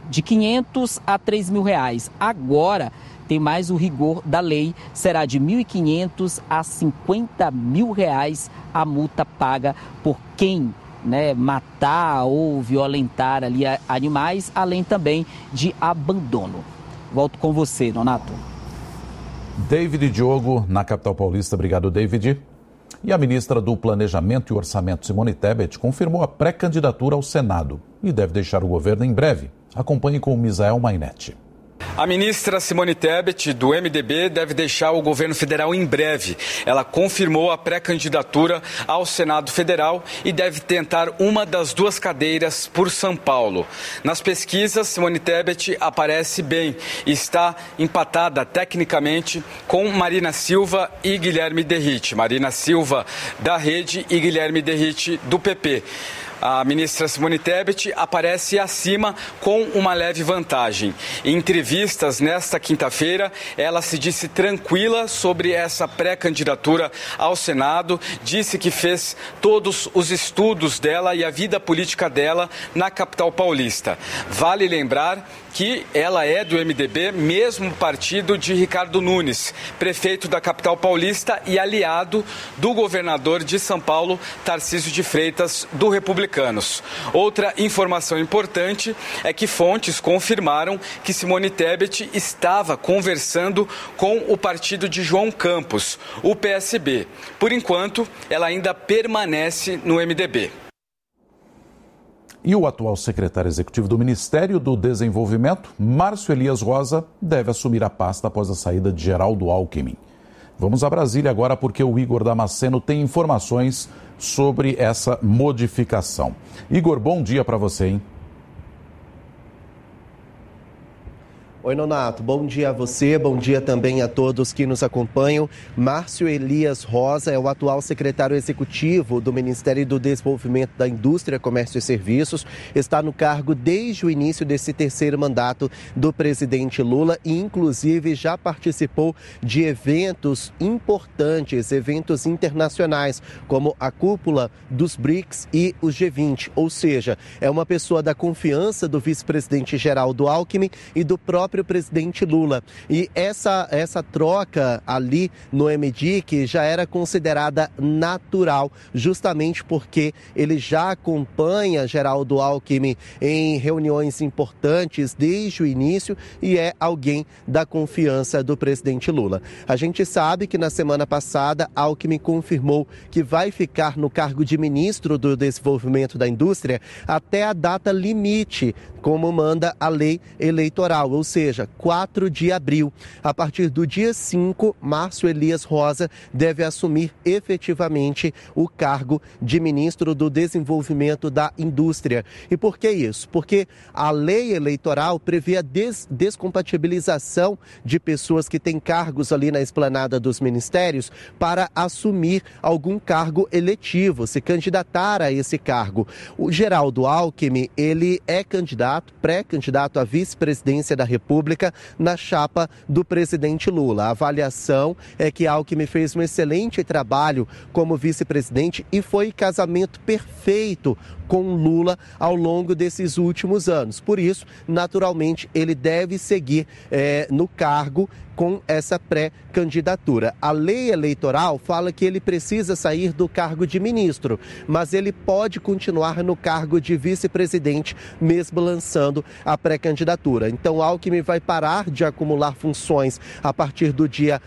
de R$500 a R$3.000. Agora tem mais o rigor da lei, será de R$1.500 a R$50.000 a multa paga por quem matar ou violentar ali animais, além também de abandono. Volto com você, Nonato. David Diogo, na capital paulista. Obrigado, David. E a ministra do Planejamento e Orçamento, Simone Tebet, confirmou a pré-candidatura ao Senado e deve deixar o governo em breve. Acompanhe com o Misael Mainetti. A ministra Simone Tebet, do MDB, deve deixar o governo federal em breve. Ela confirmou a pré-candidatura ao Senado Federal e deve tentar uma das 2 cadeiras por São Paulo. Nas pesquisas, Simone Tebet aparece bem e está empatada tecnicamente com Marina Silva e Guilherme Derrite. Marina Silva, da Rede, e Guilherme Derrite, do PP. A ministra Simone Tebet aparece acima com uma leve vantagem. Em entrevistas nesta quinta-feira, ela se disse tranquila sobre essa pré-candidatura ao Senado, disse que fez todos os estudos dela e a vida política dela na capital paulista. Vale lembrar que ela é do MDB, mesmo partido de Ricardo Nunes, prefeito da capital paulista e aliado do governador de São Paulo, Tarcísio de Freitas, do Republicanos. Outra informação importante é que fontes confirmaram que Simone Tebet estava conversando com o partido de João Campos, o PSB. Por enquanto, ela ainda permanece no MDB. E o atual secretário executivo do Ministério do Desenvolvimento, Márcio Elias Rosa, deve assumir a pasta após a saída de Geraldo Alckmin. Vamos a Brasília agora porque o Igor Damasceno tem informações sobre essa modificação. Igor, bom dia para você, hein? Oi, Nonato. Bom dia a você, bom dia também a todos que nos acompanham. Márcio Elias Rosa é o atual secretário executivo do Ministério do Desenvolvimento da Indústria, Comércio e Serviços. Está no cargo desde o início desse 3º mandato do presidente Lula e, inclusive, já participou de eventos importantes, eventos internacionais, como a cúpula dos BRICS e os G20. Ou seja, é uma pessoa da confiança do vice-presidente Geraldo Alckmin e do próprio presidente Lula. E essa troca ali no MDIC já era considerada natural, justamente porque ele já acompanha Geraldo Alckmin em reuniões importantes desde o início e é alguém da confiança do presidente Lula. A gente sabe que na semana passada Alckmin confirmou que vai ficar no cargo de ministro do Desenvolvimento da Indústria até a data limite, como manda a lei eleitoral, ou seja, 4 de abril. A partir do dia 5, Márcio Elias Rosa deve assumir efetivamente o cargo de ministro do Desenvolvimento da Indústria. E por que isso? Porque a lei eleitoral prevê a descompatibilização de pessoas que têm cargos ali na esplanada dos ministérios para assumir algum cargo eletivo, se candidatar a esse cargo. O Geraldo Alckmin, ele é pré-candidato à vice-presidência da República na chapa do presidente Lula. A avaliação é que Alckmin fez um excelente trabalho como vice-presidente e foi casamento perfeito com Lula ao longo desses últimos anos. Por isso, naturalmente, ele deve seguir no cargo com essa pré-candidatura. A lei eleitoral fala que ele precisa sair do cargo de ministro, mas ele pode continuar no cargo de vice-presidente, mesmo lançando a pré-candidatura. Então, Alckmin vai parar de acumular funções a partir do dia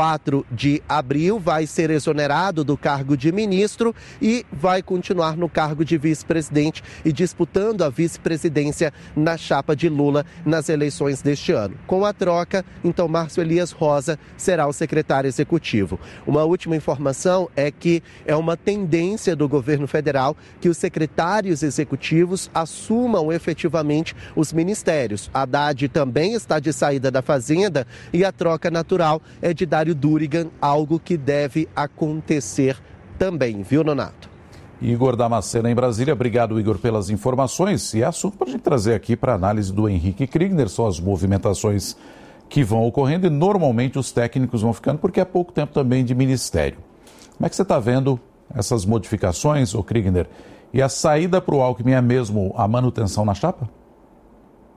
4 de abril, vai ser exonerado do cargo de ministro e vai continuar no cargo de vice-presidente e disputando a vice-presidência na chapa de Lula nas eleições deste ano. Com a troca, então, Márcio Elias Rosa será o secretário executivo. Uma última informação é que é uma tendência do governo federal que os secretários executivos assumam efetivamente os ministérios. Haddad também está de saída da Fazenda e a troca natural é de Dário Durigan, algo que deve acontecer também, viu, Nonato? Igor Damasceno em Brasília. Obrigado, Igor, pelas informações. E é assunto para a gente trazer aqui para a análise do Henrique Kriegner, são as movimentações que vão ocorrendo e normalmente os técnicos vão ficando, porque é pouco tempo também de ministério. Como é que você está vendo essas modificações, ô Kriegner? E a saída para o Alckmin é mesmo a manutenção na chapa?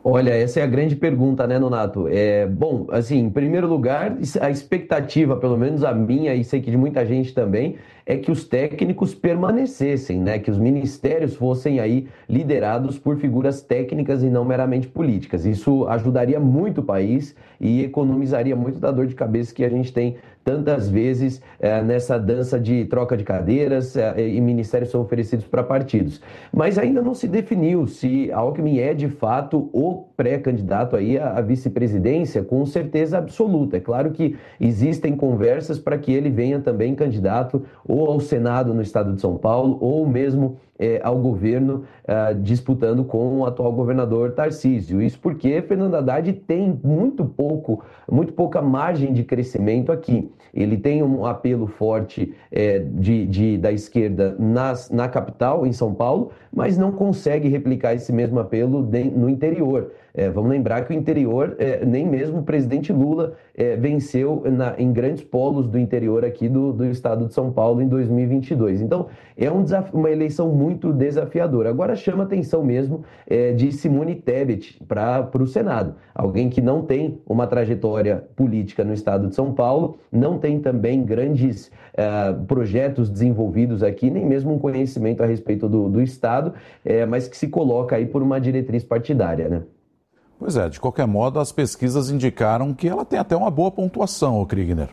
Olha, essa é a grande pergunta, né, Nonato? Bom, assim, em primeiro lugar, a expectativa, pelo menos a minha, e sei que de muita gente também, é que os técnicos permanecessem, né? Que os ministérios fossem aí liderados por figuras técnicas e não meramente políticas. Isso ajudaria muito o país e economizaria muito da dor de cabeça que a gente tem tantas vezes nessa dança de troca de cadeiras e ministérios são oferecidos para partidos. Mas ainda não se definiu se Alckmin é de fato o pré-candidato aí à vice-presidência com certeza absoluta. É claro que existem conversas para que ele venha também candidato ou ao Senado no estado de São Paulo ou mesmo ao governo disputando com o atual governador Tarcísio. Isso porque Fernando Haddad tem muito pouca margem de crescimento aqui. Ele tem um apelo forte da esquerda na capital, em São Paulo, mas não consegue replicar esse mesmo apelo no interior. Vamos lembrar que o interior, nem mesmo o presidente Lula venceu em grandes polos do interior aqui do estado de São Paulo em 2022. Então, é uma eleição muito desafiadora. Agora chama a atenção mesmo de Simone Tebet para o Senado. Alguém que não tem uma trajetória política no estado de São Paulo, não tem também grandes projetos desenvolvidos aqui, nem mesmo um conhecimento a respeito do estado, mas que se coloca aí por uma diretriz partidária, né? Pois é, de qualquer modo, as pesquisas indicaram que ela tem até uma boa pontuação, o Kriegner.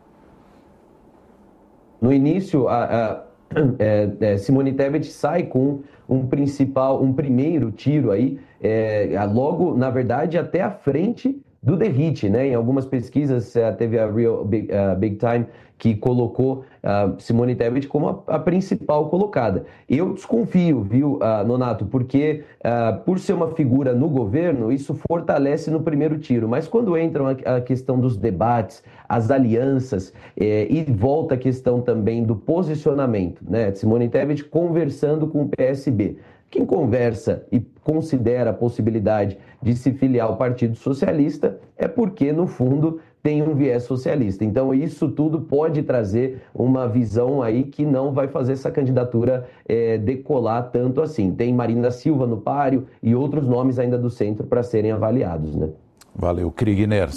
No início, Simone Tebet sai com um primeiro tiro aí, logo, na verdade, até à frente do Derrite, né? Em algumas pesquisas, teve a Real Big Time que colocou Simone Tebet como a principal colocada. Eu desconfio, viu, Nonato, porque por ser uma figura no governo, isso fortalece no primeiro tiro. Mas quando entram a questão dos debates, as alianças, e volta a questão também do posicionamento, né? Simone Tebet conversando com o PSB. Quem conversa e considera a possibilidade de se filiar ao Partido Socialista é porque, no fundo, tem um viés socialista. Então, isso tudo pode trazer uma visão aí que não vai fazer essa candidatura decolar tanto assim. Tem Marina Silva no páreo e outros nomes ainda do centro para serem avaliados, né? Valeu, Kriegner.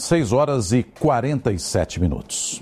6h47.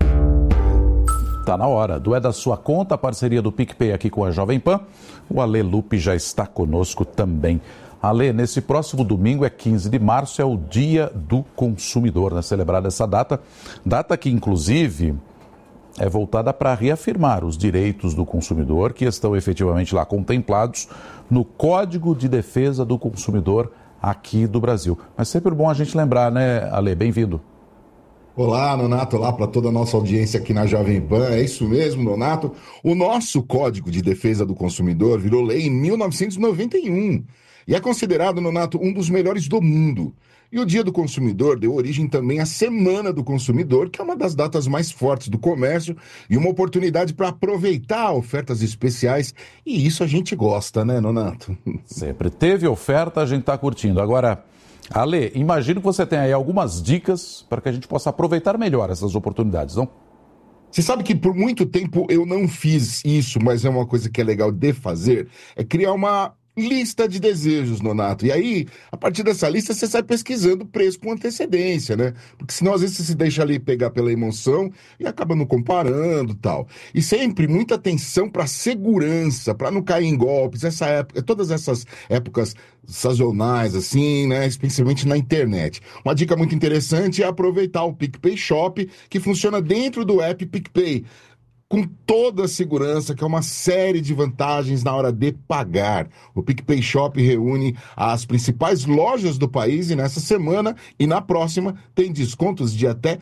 Tá na hora. Do É da Sua Conta, a parceria do PicPay aqui com a Jovem Pan. O Ale Lupe já está conosco também. Ale, nesse próximo domingo, é 15 de março, é o Dia do Consumidor, né? Celebrada essa data que, inclusive, é voltada para reafirmar os direitos do consumidor que estão efetivamente lá contemplados no Código de Defesa do Consumidor aqui do Brasil. Mas sempre bom a gente lembrar, né, Ale? Bem-vindo. Olá, Nonato, olá para toda a nossa audiência aqui na Jovem Pan. É isso mesmo, Nonato. O nosso Código de Defesa do Consumidor virou lei em 1991 e é considerado, Nonato, um dos melhores do mundo. E o Dia do Consumidor deu origem também à Semana do Consumidor, que é uma das datas mais fortes do comércio e uma oportunidade para aproveitar ofertas especiais. E isso a gente gosta, né, Nonato? Sempre teve oferta, a gente está curtindo. Agora, Ale, imagino que você tem aí algumas dicas para que a gente possa aproveitar melhor essas oportunidades, não? Você sabe que por muito tempo eu não fiz isso, mas é uma coisa que é legal de fazer, é criar uma lista de desejos, Nonato. E aí, a partir dessa lista, você sai pesquisando o preço com antecedência, né? Porque senão, às vezes, você se deixa ali pegar pela emoção e acaba não comparando e tal. E sempre muita atenção para segurança, para não cair em golpes. Todas essas épocas sazonais, assim, né? Especialmente na internet. Uma dica muito interessante é aproveitar o PicPay Shop, que funciona dentro do app PicPay, com toda a segurança, que é uma série de vantagens na hora de pagar. O PicPay Shop reúne as principais lojas do país e nessa semana e na próxima tem descontos de até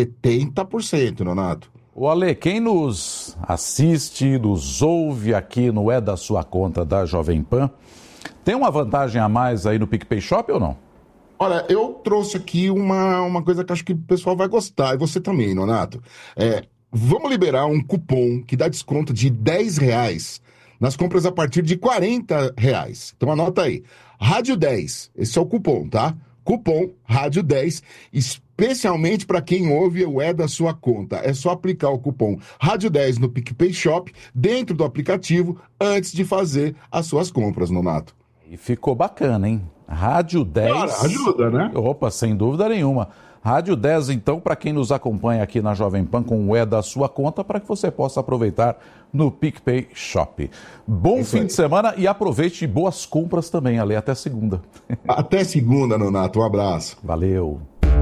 70%, Nonato. O Ale, quem nos assiste, nos ouve aqui no É da Sua Conta da Jovem Pan, tem uma vantagem a mais aí no PicPay Shop ou não? Olha, eu trouxe aqui uma coisa que acho que o pessoal vai gostar, e você também, Nonato. Vamos liberar um cupom que dá desconto de R$10 nas compras a partir de R$40. Então anota aí, Rádio 10, esse é o cupom, tá? Cupom Rádio 10, especialmente para quem ouve o É da Sua Conta. É só aplicar o cupom Rádio 10 no PicPay Shop, dentro do aplicativo, antes de fazer as suas compras, Nonato. E ficou bacana, hein? Rádio 10... Cara, ajuda, né? Opa, sem dúvida nenhuma. Rádio 10, então, para quem nos acompanha aqui na Jovem Pan com o E da sua conta, para que você possa aproveitar no PicPay Shop. Bom fim de semana e aproveite boas compras também, Ale. Até segunda. Até segunda, Nonato. Um abraço. Valeu.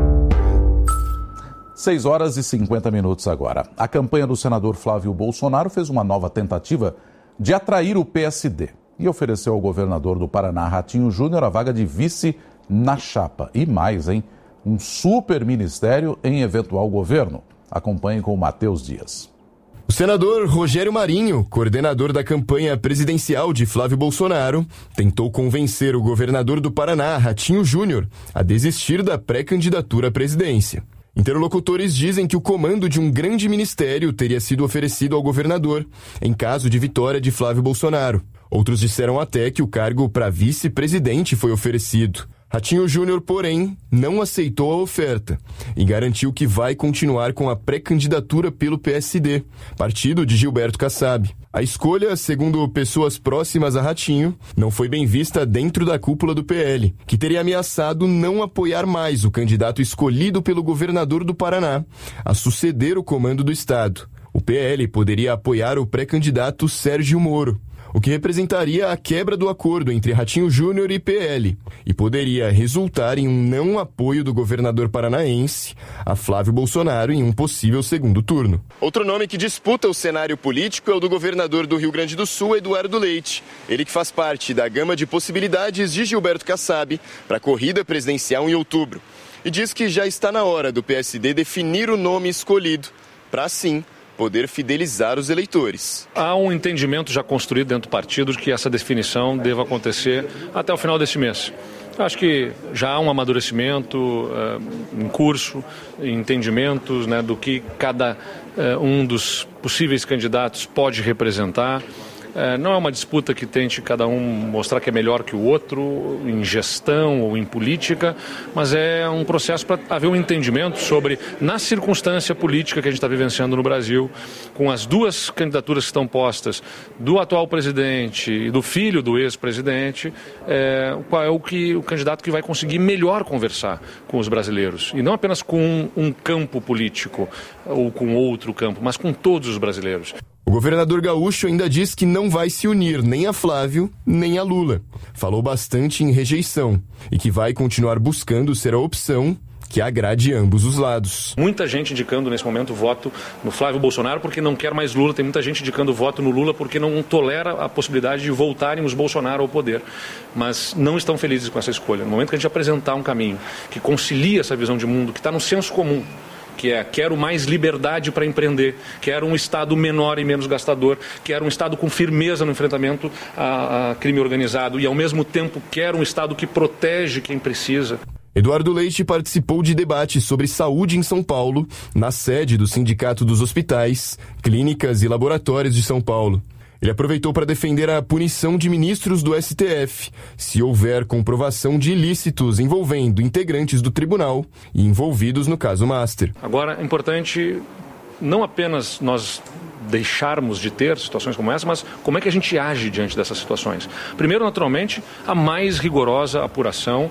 6 horas e 50 minutos agora. A campanha do senador Flávio Bolsonaro fez uma nova tentativa de atrair o PSD e ofereceu ao governador do Paraná, Ratinho Júnior, a vaga de vice na chapa. E mais, hein? Um super ministério em eventual governo. Acompanhe com o Matheus Dias. O senador Rogério Marinho, coordenador da campanha presidencial de Flávio Bolsonaro, tentou convencer o governador do Paraná, Ratinho Júnior, a desistir da pré-candidatura à presidência. Interlocutores dizem que o comando de um grande ministério teria sido oferecido ao governador, em caso de vitória de Flávio Bolsonaro. Outros disseram até que o cargo para vice-presidente foi oferecido. Ratinho Júnior, porém, não aceitou a oferta e garantiu que vai continuar com a pré-candidatura pelo PSD, partido de Gilberto Kassab. A escolha, segundo pessoas próximas a Ratinho, não foi bem vista dentro da cúpula do PL, que teria ameaçado não apoiar mais o candidato escolhido pelo governador do Paraná a suceder o comando do estado. O PL poderia apoiar o pré-candidato Sérgio Moro, o que representaria a quebra do acordo entre Ratinho Júnior e PL, e poderia resultar em um não apoio do governador paranaense a Flávio Bolsonaro em um possível segundo turno. Outro nome que disputa o cenário político é o do governador do Rio Grande do Sul, Eduardo Leite. Ele que faz parte da gama de possibilidades de Gilberto Kassab para a corrida presidencial em outubro. E diz que já está na hora do PSD definir o nome escolhido, para assim poder fidelizar os eleitores. Há um entendimento já construído dentro do partido de que essa definição deva acontecer até o final desse mês. Acho que já há um amadurecimento em curso, entendimentos, né, do que cada um dos possíveis candidatos pode representar. Não é uma disputa que tente cada um mostrar que é melhor que o outro em gestão ou em política, mas é um processo para haver um entendimento sobre, na circunstância política que a gente está vivenciando no Brasil, com as duas candidaturas que estão postas, do atual presidente e do filho do ex-presidente, qual é o candidato que vai conseguir melhor conversar com os brasileiros. E não apenas com um campo político ou com outro campo, mas com todos os brasileiros. O governador gaúcho ainda diz que não vai se unir nem a Flávio, nem a Lula. Falou bastante em rejeição e que vai continuar buscando ser a opção que agrade ambos os lados. Muita gente indicando nesse momento voto no Flávio Bolsonaro porque não quer mais Lula. Tem muita gente indicando voto no Lula porque não tolera a possibilidade de voltarem os Bolsonaro ao poder. Mas não estão felizes com essa escolha. No momento que a gente apresentar um caminho que concilia essa visão de mundo, que está no senso comum, que é quero mais liberdade para empreender, quero um Estado menor e menos gastador, quero um Estado com firmeza no enfrentamento a crime organizado e, ao mesmo tempo, quero um Estado que protege quem precisa. Eduardo Leite participou de debates sobre saúde em São Paulo, na sede do Sindicato dos Hospitais, Clínicas e Laboratórios de São Paulo. Ele aproveitou para defender a punição de ministros do STF, se houver comprovação de ilícitos envolvendo integrantes do tribunal e envolvidos no caso Master. Agora, é importante não apenas nós deixarmos de ter situações como essa, mas como é que a gente age diante dessas situações. Primeiro, naturalmente, a mais rigorosa apuração,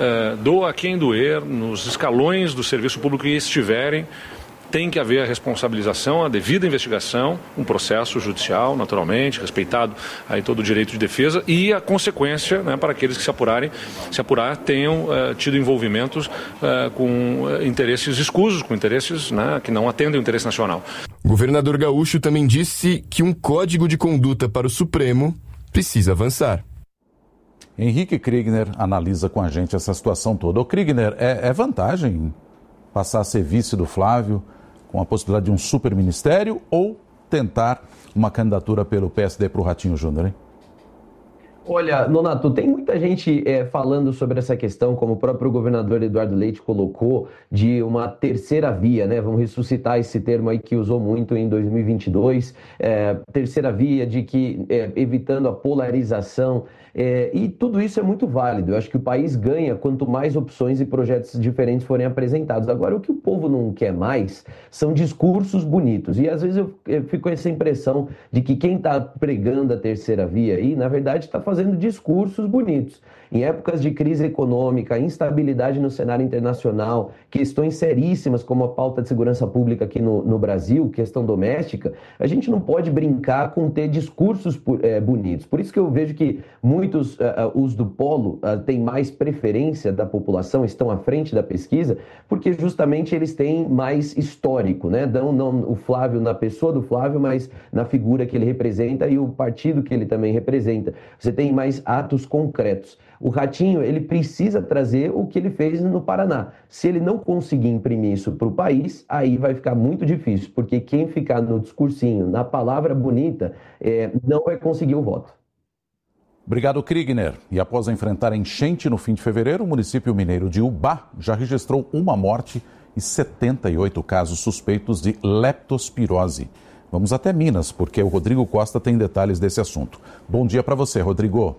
doa quem doer, nos escalões do serviço público que estiverem. Tem que haver a responsabilização, a devida investigação, um processo judicial, naturalmente, respeitado aí todo o direito de defesa e a consequência, né, para aqueles que se apurar, tenham tido envolvimentos com interesses escusos, com interesses, né, que não atendem o interesse nacional. O governador gaúcho também disse que um código de conduta para o Supremo precisa avançar. Henrique Kriegner analisa com a gente essa situação toda. Ô Kriegner, é vantagem passar a ser vice do Flávio, com a possibilidade de um super ministério, ou tentar uma candidatura pelo PSD para o Ratinho Júnior, hein? Olha, Nonato, tem muita gente falando sobre essa questão, como o próprio governador Eduardo Leite colocou, de uma terceira via, né? Vamos ressuscitar esse termo aí que usou muito em 2022, terceira via de que, evitando a polarização E tudo isso é muito válido. Eu acho que o país ganha quanto mais opções e projetos diferentes forem apresentados. Agora, o que o povo não quer mais são discursos bonitos. E às vezes eu fico com essa impressão de que quem está pregando a terceira via aí, na verdade, está fazendo discursos bonitos. Em épocas de crise econômica, instabilidade no cenário internacional, questões seríssimas como a pauta de segurança pública aqui no Brasil, questão doméstica, a gente não pode brincar com ter discursos bonitos. Por isso que eu vejo que muitos, os do polo, têm mais preferência da população, estão à frente da pesquisa, porque justamente eles têm mais histórico, né? Não o Flávio na pessoa do Flávio, mas na figura que ele representa e o partido que ele também representa. Você tem mais atos concretos. O Ratinho, ele precisa trazer o que ele fez no Paraná. Se ele não conseguir imprimir isso para o país, aí vai ficar muito difícil, porque quem ficar no discursinho, na palavra bonita, não vai conseguir o voto. Obrigado, Kriegner. E após enfrentar enchente no fim de fevereiro, o município mineiro de Ubá já registrou uma morte e 78 casos suspeitos de leptospirose. Vamos até Minas, porque o Rodrigo Costa tem detalhes desse assunto. Bom dia para você, Rodrigo.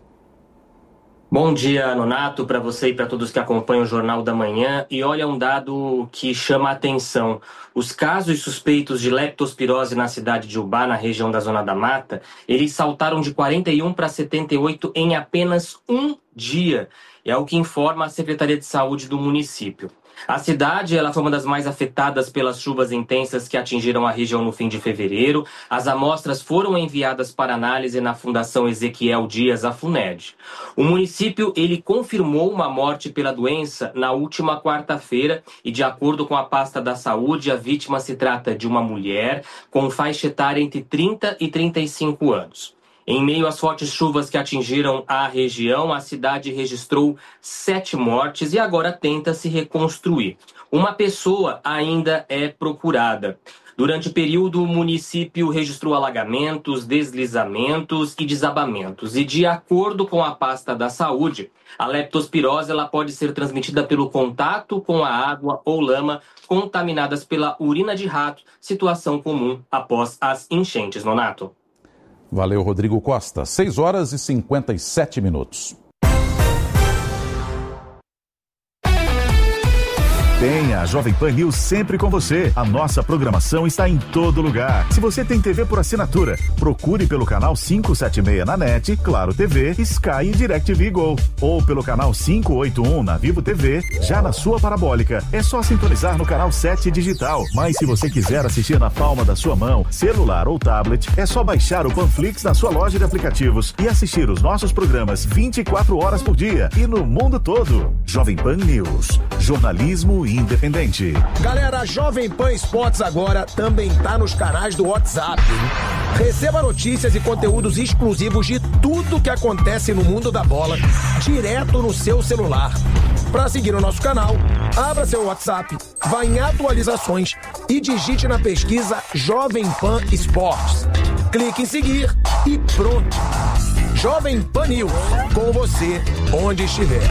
Bom dia, Nonato, para você e para todos que acompanham o Jornal da Manhã. E olha um dado que chama a atenção. Os casos suspeitos de leptospirose na cidade de Ubá, na região da Zona da Mata, eles saltaram de 41 para 78 em apenas um dia. É o que informa a Secretaria de Saúde do município. A cidade ela foi uma das mais afetadas pelas chuvas intensas que atingiram a região no fim de fevereiro. As amostras foram enviadas para análise na Fundação Ezequiel Dias, a FUNED. O município ele confirmou uma morte pela doença na última quarta-feira e, de acordo com a pasta da saúde, a vítima se trata de uma mulher com faixa etária entre 30 e 35 anos. Em meio às fortes chuvas que atingiram a região, a cidade registrou 7 mortes e agora tenta se reconstruir. Uma pessoa ainda é procurada. Durante o período, o município registrou alagamentos, deslizamentos e desabamentos. E, de acordo com a pasta da saúde, a leptospirose ela pode ser transmitida pelo contato com a água ou lama contaminadas pela urina de rato, situação comum após as enchentes, Nonato. Valeu, Rodrigo Costa. 6 horas e 57 minutos. Tenha a Jovem Pan News sempre com você. A nossa programação está em todo lugar. Se você tem TV por assinatura, procure pelo canal 576 na NET, Claro TV, Sky e DirecTV Go. Ou pelo canal 581 na Vivo TV, já na sua parabólica. É só sintonizar no canal 7 digital. Mas se você quiser assistir na palma da sua mão, celular ou tablet, é só baixar o Panflix na sua loja de aplicativos e assistir os nossos programas 24 horas por dia e no mundo todo. Jovem Pan News. Jornalismo independente. Galera, a Jovem Pan Esportes agora também tá nos canais do WhatsApp. Receba notícias e conteúdos exclusivos de tudo que acontece no mundo da bola, direto no seu celular. Para seguir o nosso canal, abra seu WhatsApp, vá em atualizações e digite na pesquisa Jovem Pan Esportes. Clique em seguir e pronto. Jovem Pan News, com você onde estiver.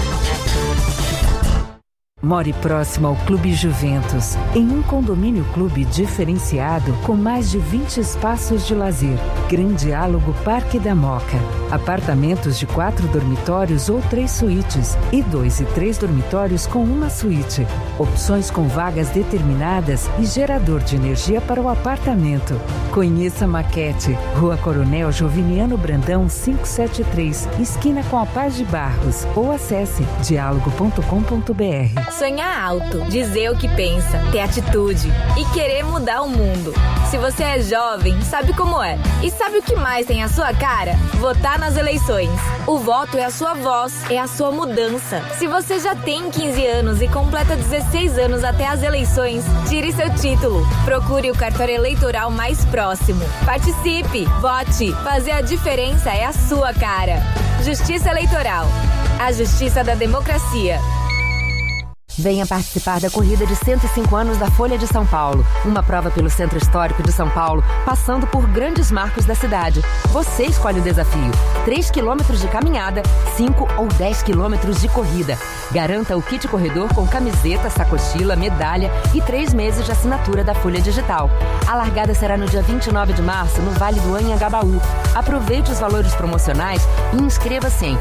More próximo ao Clube Juventus, em um condomínio clube diferenciado com mais de 20 espaços de lazer. Gran Diálogo Parque da Moca. Apartamentos de 4 dormitórios ou 3 suítes e 2 e 3 dormitórios com uma suíte. Opções com vagas determinadas e gerador de energia para o apartamento. Conheça a maquete. Rua Coronel Joviniano Brandão 573, esquina com a Paz de Barros, ou acesse dialogo.com.br. Sonhar alto, dizer o que pensa, ter atitude e querer mudar o mundo. Se você é jovem, sabe como é. E sabe o que mais tem a sua cara? Votar nas eleições. O voto é a sua voz, é a sua mudança. Se você já tem 15 anos e completa 16 anos até as eleições, tire seu título. Procure o cartório eleitoral mais próximo. Participe, vote. Fazer a diferença é a sua cara. Justiça Eleitoral. A justiça da democracia. Venha participar da corrida de 105 anos da Folha de São Paulo. Uma prova pelo Centro Histórico de São Paulo, passando por grandes marcos da cidade. Você escolhe o desafio. 3 quilômetros de caminhada, 5 ou 10 quilômetros de corrida. Garanta o kit corredor com camiseta, sacochila, medalha e 3 meses de assinatura da Folha Digital. A largada será no dia 29 de março, no Vale do Anhangabaú. Aproveite os valores promocionais e inscreva-se em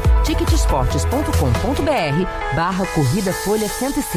ticketsportes.com.br/Corrida Folha 105.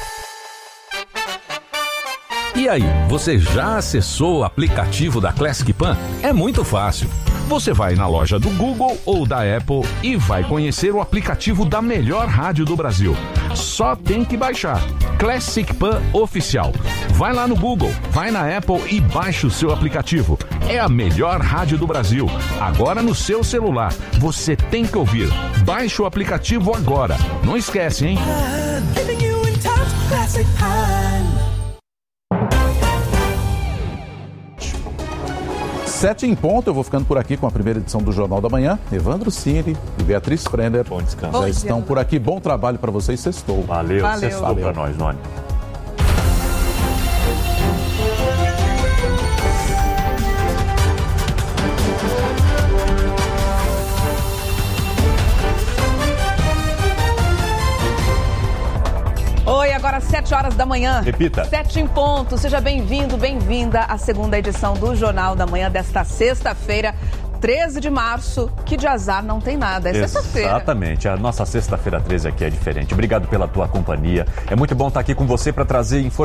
E aí, você já acessou o aplicativo da Classic Pan? É muito fácil. Você vai na loja do Google ou da Apple e vai conhecer o aplicativo da melhor rádio do Brasil. Só tem que baixar. Classic Pan Oficial. Vai lá no Google, vai na Apple e baixa o seu aplicativo. É a melhor rádio do Brasil. Agora no seu celular. Você tem que ouvir. Baixe o aplicativo agora. Não esquece, hein? 7 em ponto, eu vou ficando por aqui com a primeira edição do Jornal da Manhã. Evandro Cini e Beatriz Frenner. Bom descanso. Já estão por aqui. Bom trabalho para vocês. Sextou. Valeu. Sextou para nós, Noni. Oi, agora 7 horas da manhã. Repita. 7 em ponto. Seja bem-vindo, bem-vinda à segunda edição do Jornal da Manhã desta sexta-feira, 13 de março. Que de azar não tem nada, é sexta-feira. Exatamente, a nossa sexta-feira 13 aqui é diferente. Obrigado pela tua companhia. É muito bom estar aqui com você para trazer informações.